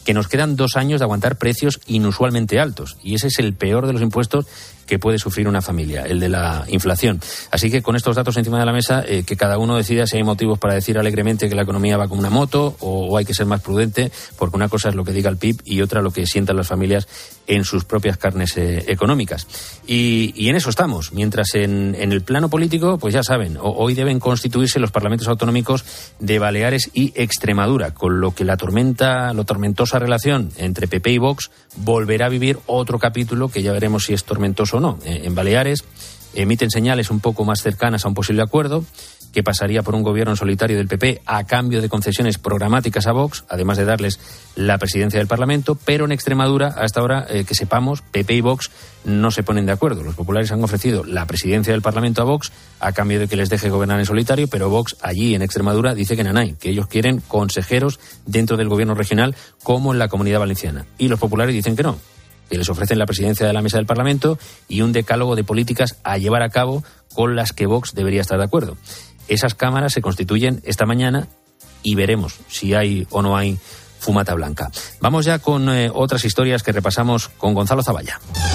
que nos quedan 2 años de aguantar precios inusualmente altos. Y ese es el peor de los impuestos que puede sufrir una familia, el de la inflación. Así que con estos datos encima de la mesa, que cada uno decida si hay motivos para decir alegremente que la economía va como una moto o hay que ser más prudente, porque una cosa es lo que diga el PIB y otra lo que sientan las familias en sus propias carnes económicas. Y en eso estamos. Mientras en el plano político, pues ya saben, hoy deben constituirse los parlamentos autonómicos de Baleares y Extremadura, con lo que la tormentosa relación entre PP y Vox volverá a vivir otro capítulo que ya veremos si es tormentoso o no. En Baleares emiten señales un poco más cercanas a un posible acuerdo que pasaría por un gobierno en solitario del PP a cambio de concesiones programáticas a Vox, además de darles la presidencia del Parlamento, pero en Extremadura, hasta ahora que sepamos, PP y Vox no se ponen de acuerdo. Los populares han ofrecido la presidencia del Parlamento a Vox a cambio de que les deje gobernar en solitario, pero Vox allí en Extremadura dice que nanay, que ellos quieren consejeros dentro del gobierno regional como en la Comunidad Valenciana. Y los populares dicen que no, que les ofrecen la presidencia de la mesa del Parlamento y un decálogo de políticas a llevar a cabo con las que Vox debería estar de acuerdo. Esas cámaras se constituyen esta mañana y veremos si hay o no hay fumata blanca. Vamos ya con otras historias que repasamos con Gonzalo Zavalla.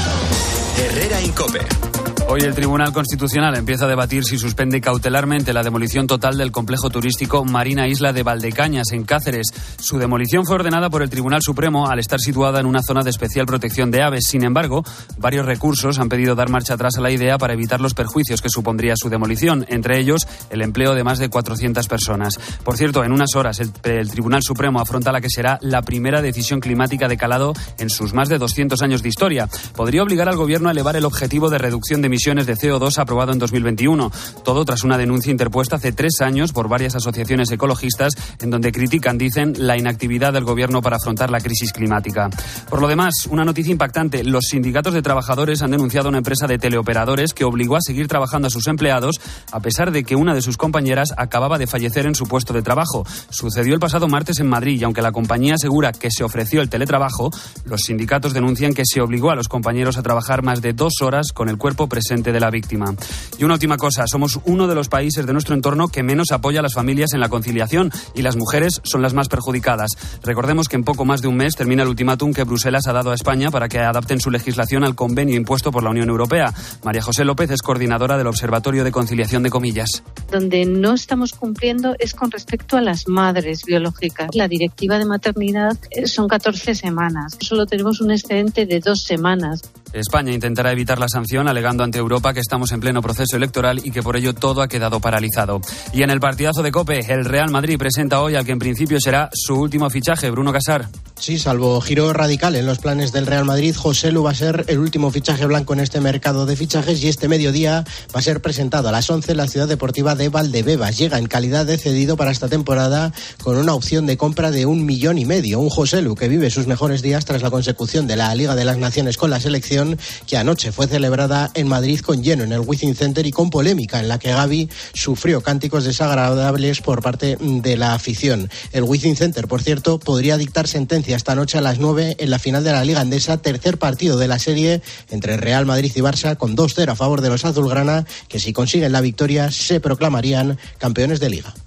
Herrera Incope. Hoy el Tribunal Constitucional empieza a debatir si suspende cautelarmente la demolición total del complejo turístico Marina Isla de Valdecañas, en Cáceres. Su demolición fue ordenada por el Tribunal Supremo al estar situada en una zona de especial protección de aves. Sin embargo, varios recursos han pedido dar marcha atrás a la idea para evitar los perjuicios que supondría su demolición, entre ellos el empleo de más de 400 personas. Por cierto, en unas horas el Tribunal Supremo afronta la que será la primera decisión climática de calado en sus más de 200 años de historia. Podría obligar al Gobierno a elevar el objetivo de reducción de emisiones de CO2 aprobado en 2021. Todo tras una denuncia interpuesta hace 3 años por varias asociaciones ecologistas en donde critican, dicen, la inactividad del Gobierno para afrontar la crisis climática. Por lo demás, una noticia impactante. Los sindicatos de trabajadores han denunciado a una empresa de teleoperadores que obligó a seguir trabajando a sus empleados a pesar de que una de sus compañeras acababa de fallecer en su puesto de trabajo. Sucedió el pasado martes en Madrid y aunque la compañía asegura que se ofreció el teletrabajo, los sindicatos denuncian que se obligó a los compañeros a trabajar más de 2 horas con el cuerpo presente de la víctima. Y una última cosa, somos uno de los países de nuestro entorno que menos apoya a las familias en la conciliación y las mujeres son las más perjudicadas. Recordemos que en poco más de un mes termina el ultimátum que Bruselas ha dado a España para que adapten su legislación al convenio impuesto por la Unión Europea. María José López es coordinadora del Observatorio de Conciliación de Comillas. Donde no estamos cumpliendo es con respecto a las madres biológicas. La directiva de maternidad son 14 semanas. Solo tenemos un excedente de 2 semanas. España intentará evitar la sanción alegando ante Europa que estamos en pleno proceso electoral y que por ello todo ha quedado paralizado. Y en el partidazo de COPE, el Real Madrid presenta hoy al que en principio será su último fichaje, Bruno Casar. Sí, salvo giro radical en los planes del Real Madrid, Joselu va a ser el último fichaje blanco en este mercado de fichajes y este mediodía va a ser presentado a las 11 en la Ciudad Deportiva de Valdebebas. Llega en calidad de cedido para esta temporada con una opción de compra de 1,5 millones. Un Joselu que vive sus mejores días tras la consecución de la Liga de las Naciones con la selección, que anoche fue celebrada en Madrid con lleno en el Wizzing Center y con polémica en la que Gavi sufrió cánticos desagradables por parte de la afición. El Wizzing Center, por cierto, podría dictar sentencia esta noche a las 9 en la final de la Liga Endesa, tercer partido de la serie entre Real Madrid y Barça, con 2-0 a favor de los azulgrana, que si consiguen la victoria se proclamarían campeones de Liga.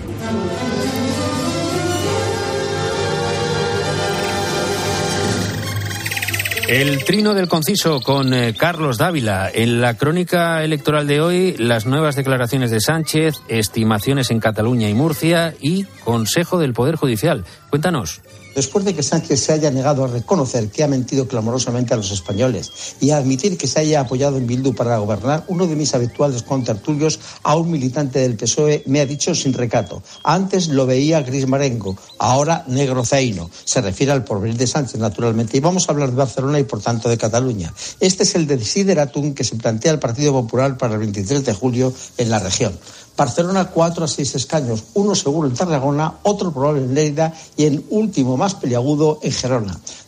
El trino del conciso con Carlos Dávila. En la crónica electoral de hoy, las nuevas declaraciones de Sánchez, estimaciones en Cataluña y Murcia y Consejo del Poder Judicial. Cuéntanos. Después de que Sánchez se haya negado a reconocer que ha mentido clamorosamente a los españoles y a admitir que se haya apoyado en Bildu para gobernar, uno de mis habituales contertulios, a un militante del PSOE, me ha dicho sin recato: antes lo veía gris marengo, ahora negro zaino. Se refiere al porvenir de Sánchez, naturalmente. Y vamos a hablar de Barcelona y, por tanto, de Cataluña. Este es el desideratum que se plantea el Partido Popular para el 23 de julio en la región. Barcelona, 4 a 6 escaños, uno seguro en Tarragona, otro probable en Lleida y el último más peliagudo en Gerona.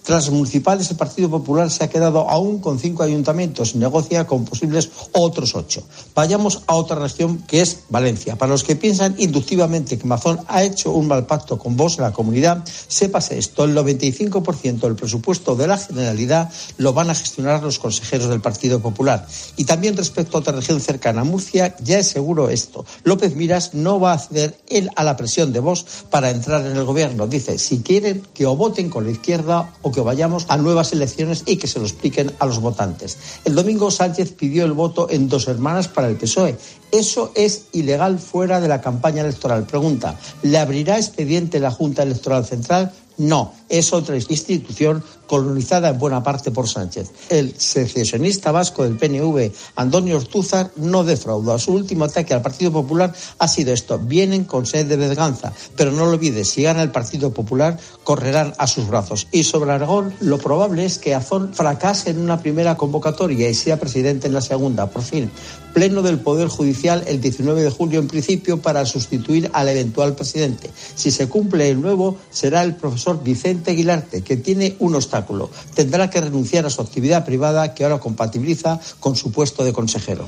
Tras las municipales, el Partido Popular se ha quedado aún con 5 ayuntamientos y negocia con posibles otros 8. Vayamos a otra región, que es Valencia. Para los que piensan inductivamente que Mazón ha hecho un mal pacto con Vox en la comunidad, sépase esto: el 95% del presupuesto de la Generalidad lo van a gestionar los consejeros del Partido Popular. Y también respecto a otra región cercana, Murcia, ya es seguro esto: López Miras no va a ceder él a la presión de Vox para entrar en el gobierno. Dice, si quieren, que o voten con la izquierda o que vayamos a nuevas elecciones y que se lo expliquen a los votantes. El domingo Sánchez pidió el voto en Dos Hermanas para el PSOE. Eso es ilegal fuera de la campaña electoral. Pregunta, ¿le abrirá expediente la Junta Electoral Central? No, es otra institución colonizada en buena parte por Sánchez. El secesionista vasco del PNV, Antonio Ortúzar, no defraudó. Su último ataque al Partido Popular ha sido esto: vienen con sed de venganza, pero no lo olvides, si gana el Partido Popular, correrán a sus brazos. Y sobre Aragón, lo probable es que Azón fracase en una primera convocatoria y sea presidente en la segunda. Por fin, pleno del Poder Judicial el 19 de julio en principio para sustituir al eventual presidente. Si se cumple el nuevo, será el profesor Vicente Aguilarte, que tiene un obstáculo. Tendrá que renunciar a su actividad privada, que ahora compatibiliza con su puesto de consejero.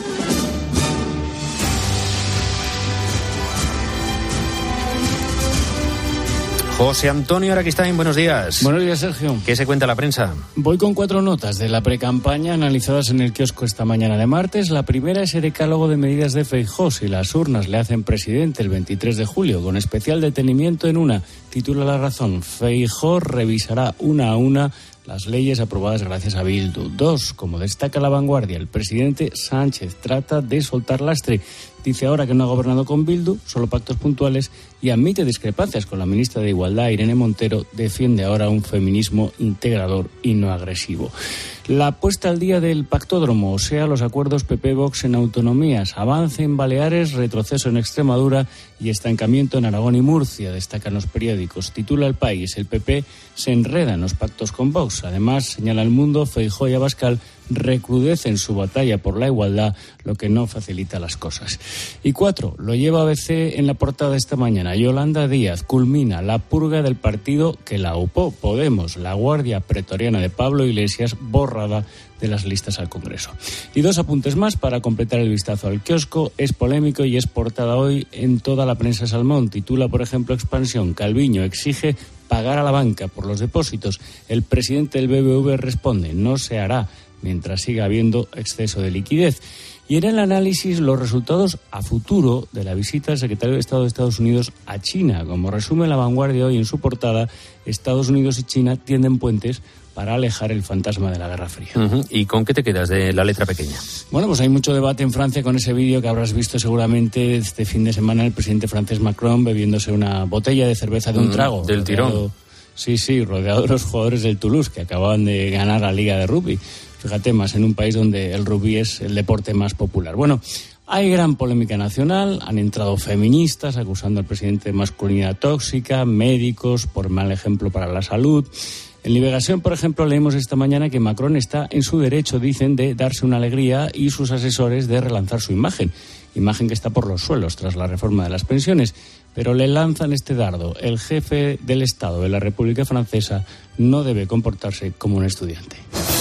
José Antonio Araquistáin, buenos días. Buenos días, Sergio. ¿Qué se cuenta la prensa? Voy con 4 notas de la precampaña analizadas en el kiosco esta mañana de martes. La primera es el decálogo de medidas de Feijóo. Si las urnas le hacen presidente el 23 de julio, con especial detenimiento en una. Titula La Razón: Feijóo revisará una a una las leyes aprobadas gracias a Bildu. 2, como destaca La Vanguardia, el presidente Sánchez trata de soltar lastre. Dice ahora que no ha gobernado con Bildu, solo pactos puntuales, y admite discrepancias con la ministra de Igualdad, Irene Montero. Defiende ahora un feminismo integrador y no agresivo. La puesta al día del pactódromo, o sea, los acuerdos PP-Vox en autonomías. Avance en Baleares, retroceso en Extremadura y estancamiento en Aragón y Murcia, destacan los periódicos. Titula El País: el PP se enreda en los pactos con Vox. Además, señala El Mundo, Feijóo y Abascal recrudecen su batalla por la igualdad, lo que no facilita las cosas. Y 4, lo lleva ABC en la portada esta mañana. Yolanda Díaz: culmina la purga del partido que la upó, Podemos. La guardia pretoriana de Pablo Iglesias borrada de las listas al Congreso. Y 2 apuntes más para completar el vistazo al kiosco. Es polémico y es portada hoy en toda la prensa salmón. Titula, por ejemplo, Expansión: Calviño exige pagar a la banca por los depósitos. El presidente del BBV responde: no se hará mientras siga habiendo exceso de liquidez. Y en el análisis, los resultados a futuro de la visita del secretario de Estado de Estados Unidos a China. Como resume La Vanguardia hoy en su portada, Estados Unidos y China tienden puentes para alejar el fantasma de la Guerra Fría. ¿Y con qué te quedas de la letra pequeña? Bueno, pues hay mucho debate en Francia con ese vídeo que habrás visto seguramente este fin de semana, el presidente francés Macron bebiéndose una botella de cerveza de un trago. Del tirón. Sí, rodeado de los jugadores del Toulouse, que acababan de ganar la Liga de Rugby. Fíjate, más en un país donde el rugby es el deporte más popular. Bueno, hay gran polémica nacional, han entrado feministas acusando al presidente de masculinidad tóxica, médicos por mal ejemplo para la salud. En Liberación, por ejemplo, leemos esta mañana que Macron está en su derecho, dicen, de darse una alegría, y sus asesores de relanzar su imagen que está por los suelos tras la reforma de las pensiones. Pero le lanzan este dardo: el jefe del Estado de la República Francesa no debe comportarse como un estudiante.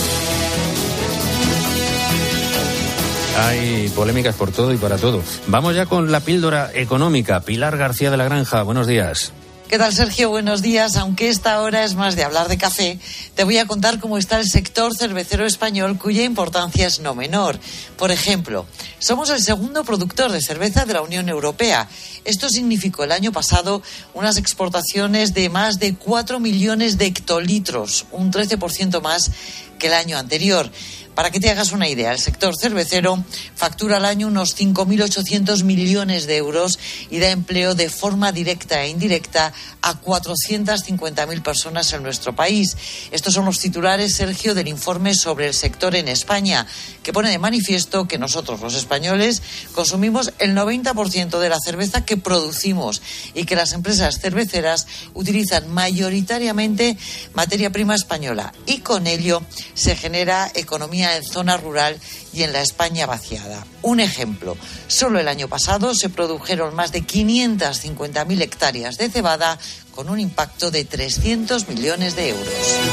Hay polémicas por todo y para todo. Vamos ya con la píldora económica. Pilar García de la Granja, buenos días. ¿Qué tal, Sergio? Buenos días. Aunque esta hora es más de hablar de café, te voy a contar cómo está el sector cervecero español, cuya importancia es no menor. Por ejemplo, somos el segundo productor de cerveza de la Unión Europea. Esto significó el año pasado unas exportaciones de más de 4 millones de hectolitros, un 13% más que el año anterior. Para que te hagas una idea, el sector cervecero factura al año unos 5.800 millones de euros y da empleo de forma directa e indirecta a 450.000 personas en nuestro país. Estos son los titulares, Sergio, del informe sobre el sector en España, que pone de manifiesto que nosotros, los españoles, consumimos el 90% de la cerveza que producimos y que las empresas cerveceras utilizan mayoritariamente materia prima española, y con ello se genera economía España en zona rural y en la España vaciada. Un ejemplo, solo el año pasado se produjeron más de 550.000 hectáreas de cebada con un impacto de 300 millones de euros.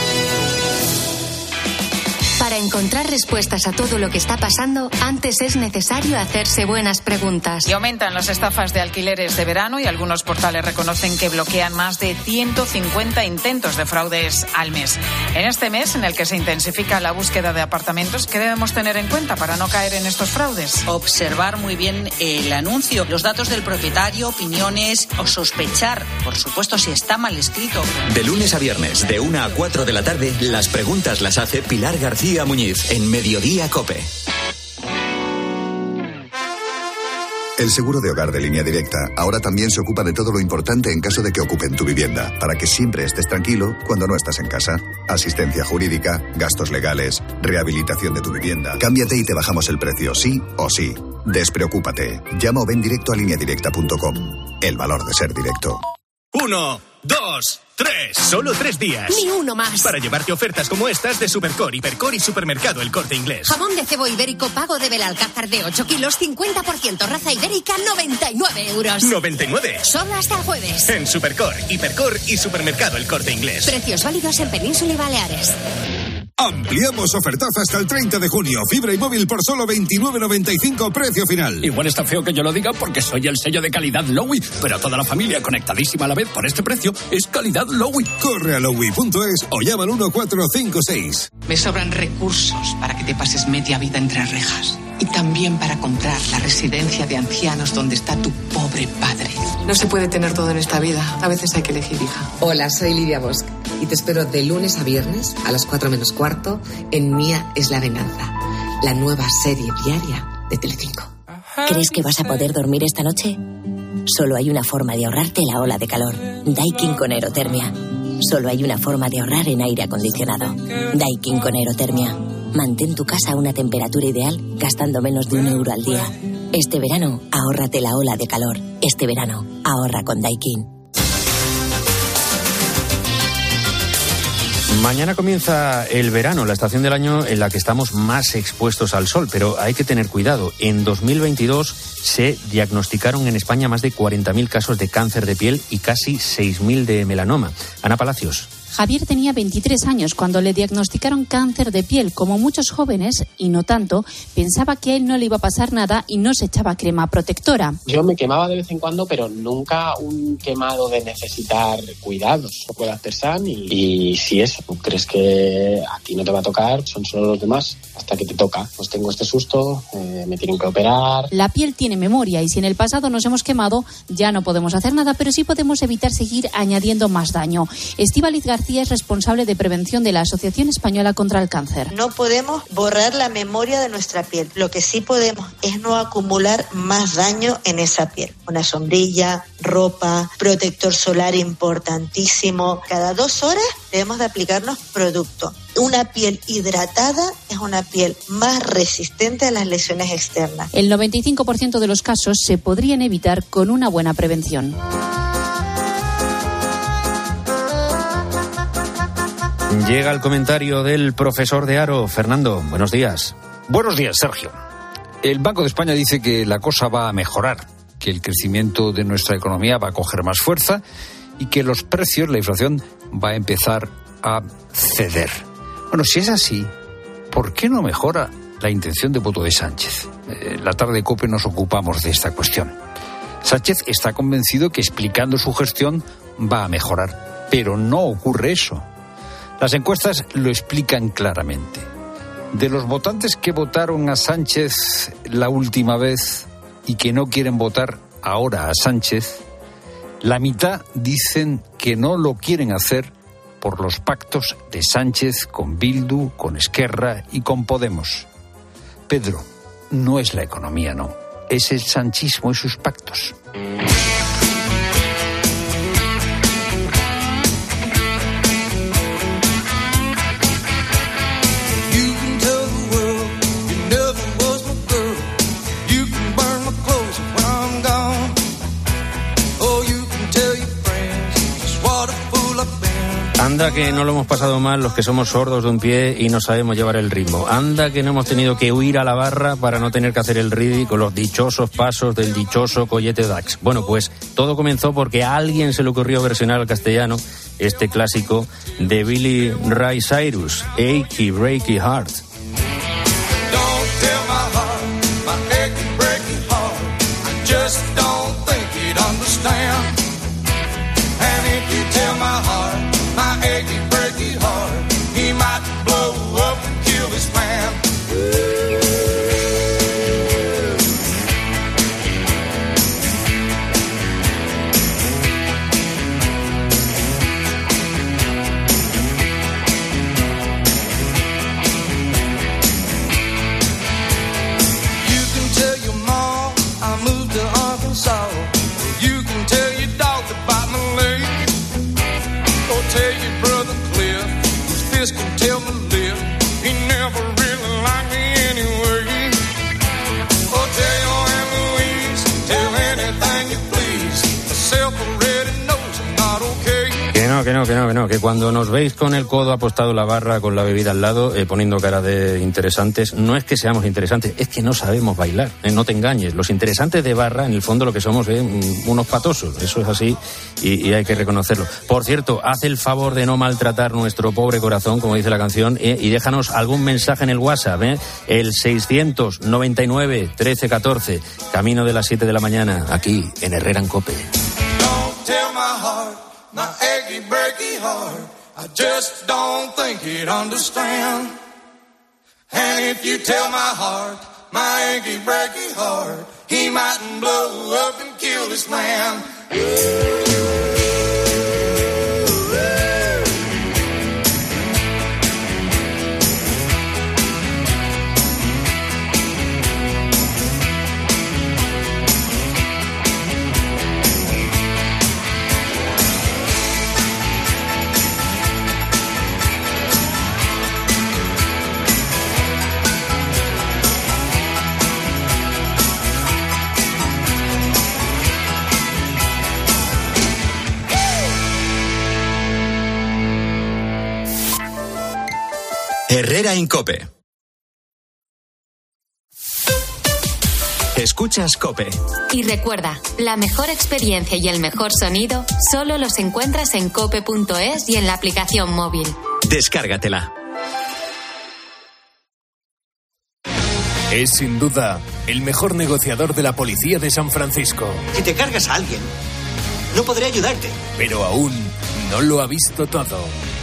Para encontrar respuestas a todo lo que está pasando, antes es necesario hacerse buenas preguntas. Y aumentan las estafas de alquileres de verano y algunos portales reconocen que bloquean más de 150 intentos de fraudes al mes. En este mes, en el que se intensifica la búsqueda de apartamentos, ¿qué debemos tener en cuenta para no caer en estos fraudes? Observar muy bien el anuncio, los datos del propietario, opiniones o sospechar, por supuesto, si está mal escrito. De lunes a viernes, de 1 a 4 de la tarde, las preguntas las hace Pilar García Muñiz en Mediodía COPE. El seguro de hogar de Línea Directa ahora también se ocupa de todo lo importante en caso de que ocupen tu vivienda, para que siempre estés tranquilo cuando no estás en casa. Asistencia jurídica, gastos legales, rehabilitación de tu vivienda. Cámbiate y te bajamos el precio, sí o sí. Despreocúpate. Llama o ven directo a lineadirecta.com. El valor de ser directo. 1, 2, 3. Solo 3 días. Ni uno más. Para llevarte ofertas como estas de Supercore, Hipercore y Supermercado El Corte Inglés. Jamón de cebo ibérico pago de Belalcázar de 8 kilos, 50% raza ibérica, 99 euros. ¿99? Solo hasta el jueves. En Supercore, Hipercore y Supermercado El Corte Inglés. Precios válidos en Península y Baleares. Ampliamos ofertazo hasta el 30 de junio. Fibra y móvil por solo 29,95 precio final. Igual está feo que yo lo diga porque soy el sello de calidad Lowy, pero toda la familia conectadísima a la vez por este precio es calidad Lowy. Corre a lowy.es o llama al 1456. Me sobran recursos para que te pases media vida entre rejas. Y también para comprar la residencia de ancianos donde está tu pobre padre. No se puede tener todo en esta vida. A veces hay que elegir, hija. Hola, soy Lidia Bosch y te espero de lunes a viernes a las 4 menos cuarto en Mía es la venganza, la nueva serie diaria de Telecinco. ¿Crees que vas a poder dormir esta noche? Solo hay una forma de ahorrarte la ola de calor. Daikin con Aerotermia. Solo hay una forma de ahorrar en aire acondicionado. Daikin con Aerotermia. Mantén tu casa a una temperatura ideal gastando menos de €1 al día. Este verano, ahórrate la ola de calor. Este verano, ahorra con Daikin. Mañana comienza el verano, la estación del año en la que estamos más expuestos al sol, pero hay que tener cuidado. En 2022 se diagnosticaron en España más de 40.000 casos de cáncer de piel y casi 6.000 de melanoma. Ana Palacios. Javier tenía 23 años cuando le diagnosticaron cáncer de piel. Como muchos jóvenes, y no tanto, pensaba que a él no le iba a pasar nada y no se echaba crema protectora. Yo me quemaba de vez en cuando, pero nunca un quemado de necesitar cuidados. Lo puede hacer Sam y si eso, crees que a ti no te va a tocar, son solo los demás, hasta que te toca. Pues tengo este susto, me tienen que operar. La piel tiene memoria y si en el pasado nos hemos quemado, ya no podemos hacer nada, pero sí podemos evitar seguir añadiendo más daño. Estíbaliz García es responsable de prevención de la Asociación Española contra el Cáncer. No podemos borrar la memoria de nuestra piel. Lo que sí podemos es no acumular más daño en esa piel. Una sombrilla, ropa, protector solar importantísimo. Cada 2 horas debemos de aplicarnos producto. Una piel hidratada es una piel más resistente a las lesiones externas. El 95% de los casos se podrían evitar con una buena prevención. Llega el comentario del profesor de Haro. Fernando, buenos días. Buenos días, Sergio. El Banco de España dice que la cosa va a mejorar, que el crecimiento de nuestra economía va a coger más fuerza y que los precios, la inflación, va a empezar a ceder. Bueno, si es así, ¿por qué no mejora la intención de voto de Sánchez? La tarde de COPE nos ocupamos de esta cuestión. Sánchez está convencido que explicando su gestión va a mejorar, pero no ocurre eso. Las encuestas lo explican claramente. De los votantes que votaron a Sánchez la última vez y que no quieren votar ahora a Sánchez, la mitad dicen que no lo quieren hacer por los pactos de Sánchez con Bildu, con Esquerra y con Podemos. Pedro, no es la economía, no. Es el sanchismo y sus pactos. Anda Anda que no lo hemos pasado mal los que somos sordos de un pie y no sabemos llevar el ritmo. Anda que no hemos tenido que huir a la barra para no tener que hacer el ridículo con los dichosos pasos del dichoso Collete Dax. Bueno, pues todo comenzó porque a alguien se le ocurrió versionar al castellano este clásico de Billy Ray Cyrus, Achy Breaky Heart. Que cuando nos veis con el codo apostado en la barra, con la bebida al lado, poniendo cara de interesantes, no es que seamos interesantes, es que no sabemos bailar, no te engañes. Los interesantes de barra, en el fondo lo que somos es unos patosos, eso es así y hay que reconocerlo. Por cierto, haz el favor de no maltratar nuestro pobre corazón, como dice la canción, y déjanos algún mensaje en el WhatsApp, el 699 1314, camino de las 7 de la mañana, aquí en Herrera en COPE. My achy, breaky heart, I just don't think he'd understand. And if you tell my heart, my achy, breaky heart, he mightn't blow up and kill this man. Herrera en COPE. Escuchas COPE. Y recuerda, la mejor experiencia y el mejor sonido solo los encuentras en cope.es y en la aplicación móvil. Descárgatela. Es sin duda el mejor negociador de la policía de San Francisco. Si te cargas a alguien, no podré ayudarte. Pero aún no lo ha visto todo.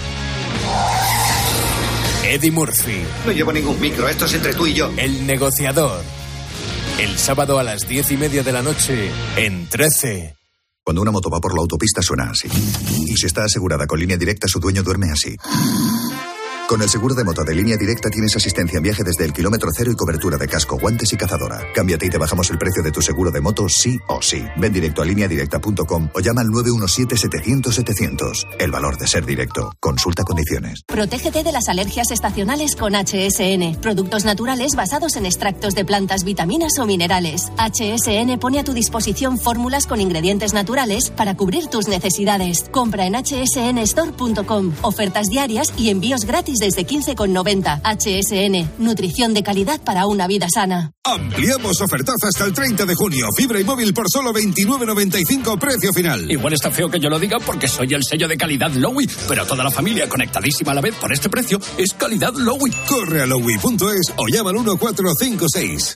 Eddie Murphy. No llevo ningún micro, esto es entre tú y yo. El negociador. El sábado a las 10:30 de la noche en 13. Cuando una moto va por la autopista suena así. Y si está asegurada con Línea Directa, su dueño duerme así. Con el seguro de moto de Línea Directa tienes asistencia en viaje desde el kilómetro cero y cobertura de casco, guantes y cazadora. Cámbiate y te bajamos el precio de tu seguro de moto sí o sí. Ven directo a lineadirecta.com o llama al 917-700-700. El valor de ser directo. Consulta condiciones. Protégete de las alergias estacionales con HSN. Productos naturales basados en extractos de plantas, vitaminas o minerales. HSN pone a tu disposición fórmulas con ingredientes naturales para cubrir tus necesidades. Compra en hsnstore.com. Ofertas diarias y envíos gratis desde 15,90. HSN, nutrición de calidad para una vida sana. Ampliamos ofertaza hasta el 30 de junio. Fibra y móvil por solo 29,95 precio final. Igual está feo que yo lo diga porque soy el sello de calidad Lowy, pero toda la familia conectadísima a la vez por este precio es calidad Lowy. Corre a lowy.es o llama al 1456.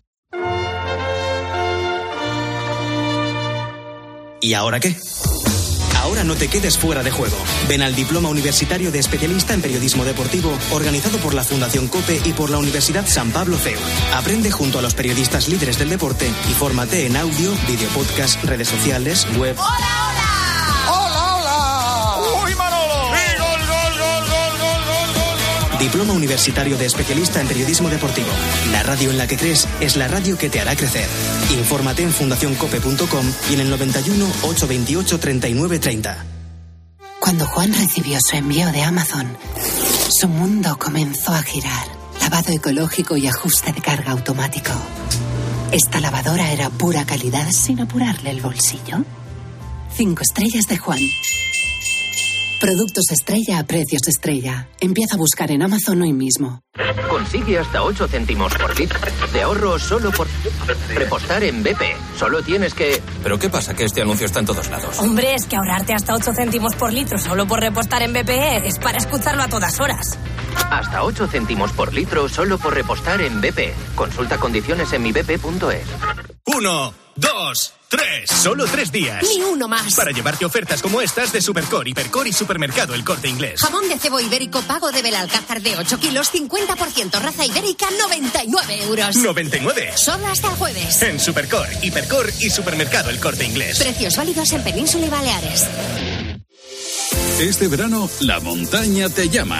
¿Y ahora qué? Ahora no te quedes fuera de juego. Ven al Diploma Universitario de Especialista en Periodismo Deportivo, organizado por la Fundación COPE y por la Universidad San Pablo CEU. Aprende junto a los periodistas líderes del deporte y fórmate en audio, video podcast, redes sociales, web. ¡Hola, hola! ¡Hola, hola! ¡Uy, Manolo! ¡Y gol, gol, gol, gol, gol, gol, gol! Diploma Universitario de Especialista en Periodismo Deportivo. La radio en la que crees es la radio que te hará crecer. Infórmate en fundacioncope.com y en el 91 828 3930. Cuando Juan recibió su envío de Amazon, su mundo comenzó a girar. Lavado ecológico y ajuste de carga automático. Esta lavadora era pura calidad sin apurarle el bolsillo. 5 estrellas de Juan. Productos estrella a precios estrella. Empieza a buscar en Amazon hoy mismo. Consigue hasta 8 céntimos por litro de ahorro solo por repostar en BP. Solo tienes que... ¿Pero qué pasa? Que este anuncio está en todos lados. Hombre, es que ahorrarte hasta 8 céntimos por litro solo por repostar en BP es para escucharlo a todas horas. Hasta 8 céntimos por litro solo por repostar en BP. Consulta condiciones en mibp.es. 1, 2, 3. Solo 3 días. Ni uno más. Para llevarte ofertas como estas de Supercor, Hipercor y Supermercado El Corte Inglés. Jamón de cebo ibérico pago de Belalcázar de 8 kilos, 50% raza ibérica, 99 euros. ¿99? Solo hasta el jueves. En Supercor, Hipercor y Supermercado El Corte Inglés. Precios válidos en Península y Baleares. Este verano, la montaña te llama.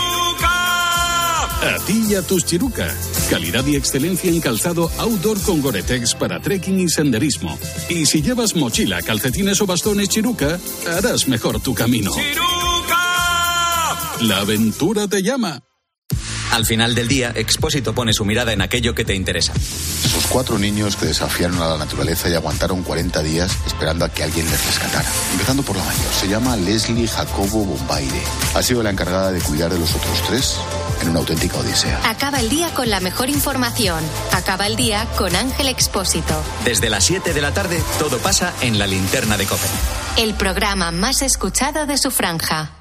A ti y a tus Chiruca. Calidad y excelencia en calzado outdoor con Gore-Tex para trekking y senderismo. Y si llevas mochila, calcetines o bastones Chiruca, harás mejor tu camino. ¡Chiruca! La aventura te llama. Al final del día, Expósito pone su mirada en aquello que te interesa. Esos 4 niños que desafiaron a la naturaleza y aguantaron 40 días esperando a que alguien les rescatara. Empezando por la mayor. Se llama Leslie Jacobo Bombaire. Ha sido la encargada de cuidar de los otros 3 en una auténtica odisea. Acaba el día con la mejor información. Acaba el día con Ángel Expósito. Desde las 7 de la tarde, todo pasa en La Linterna de COPE. El programa más escuchado de su franja.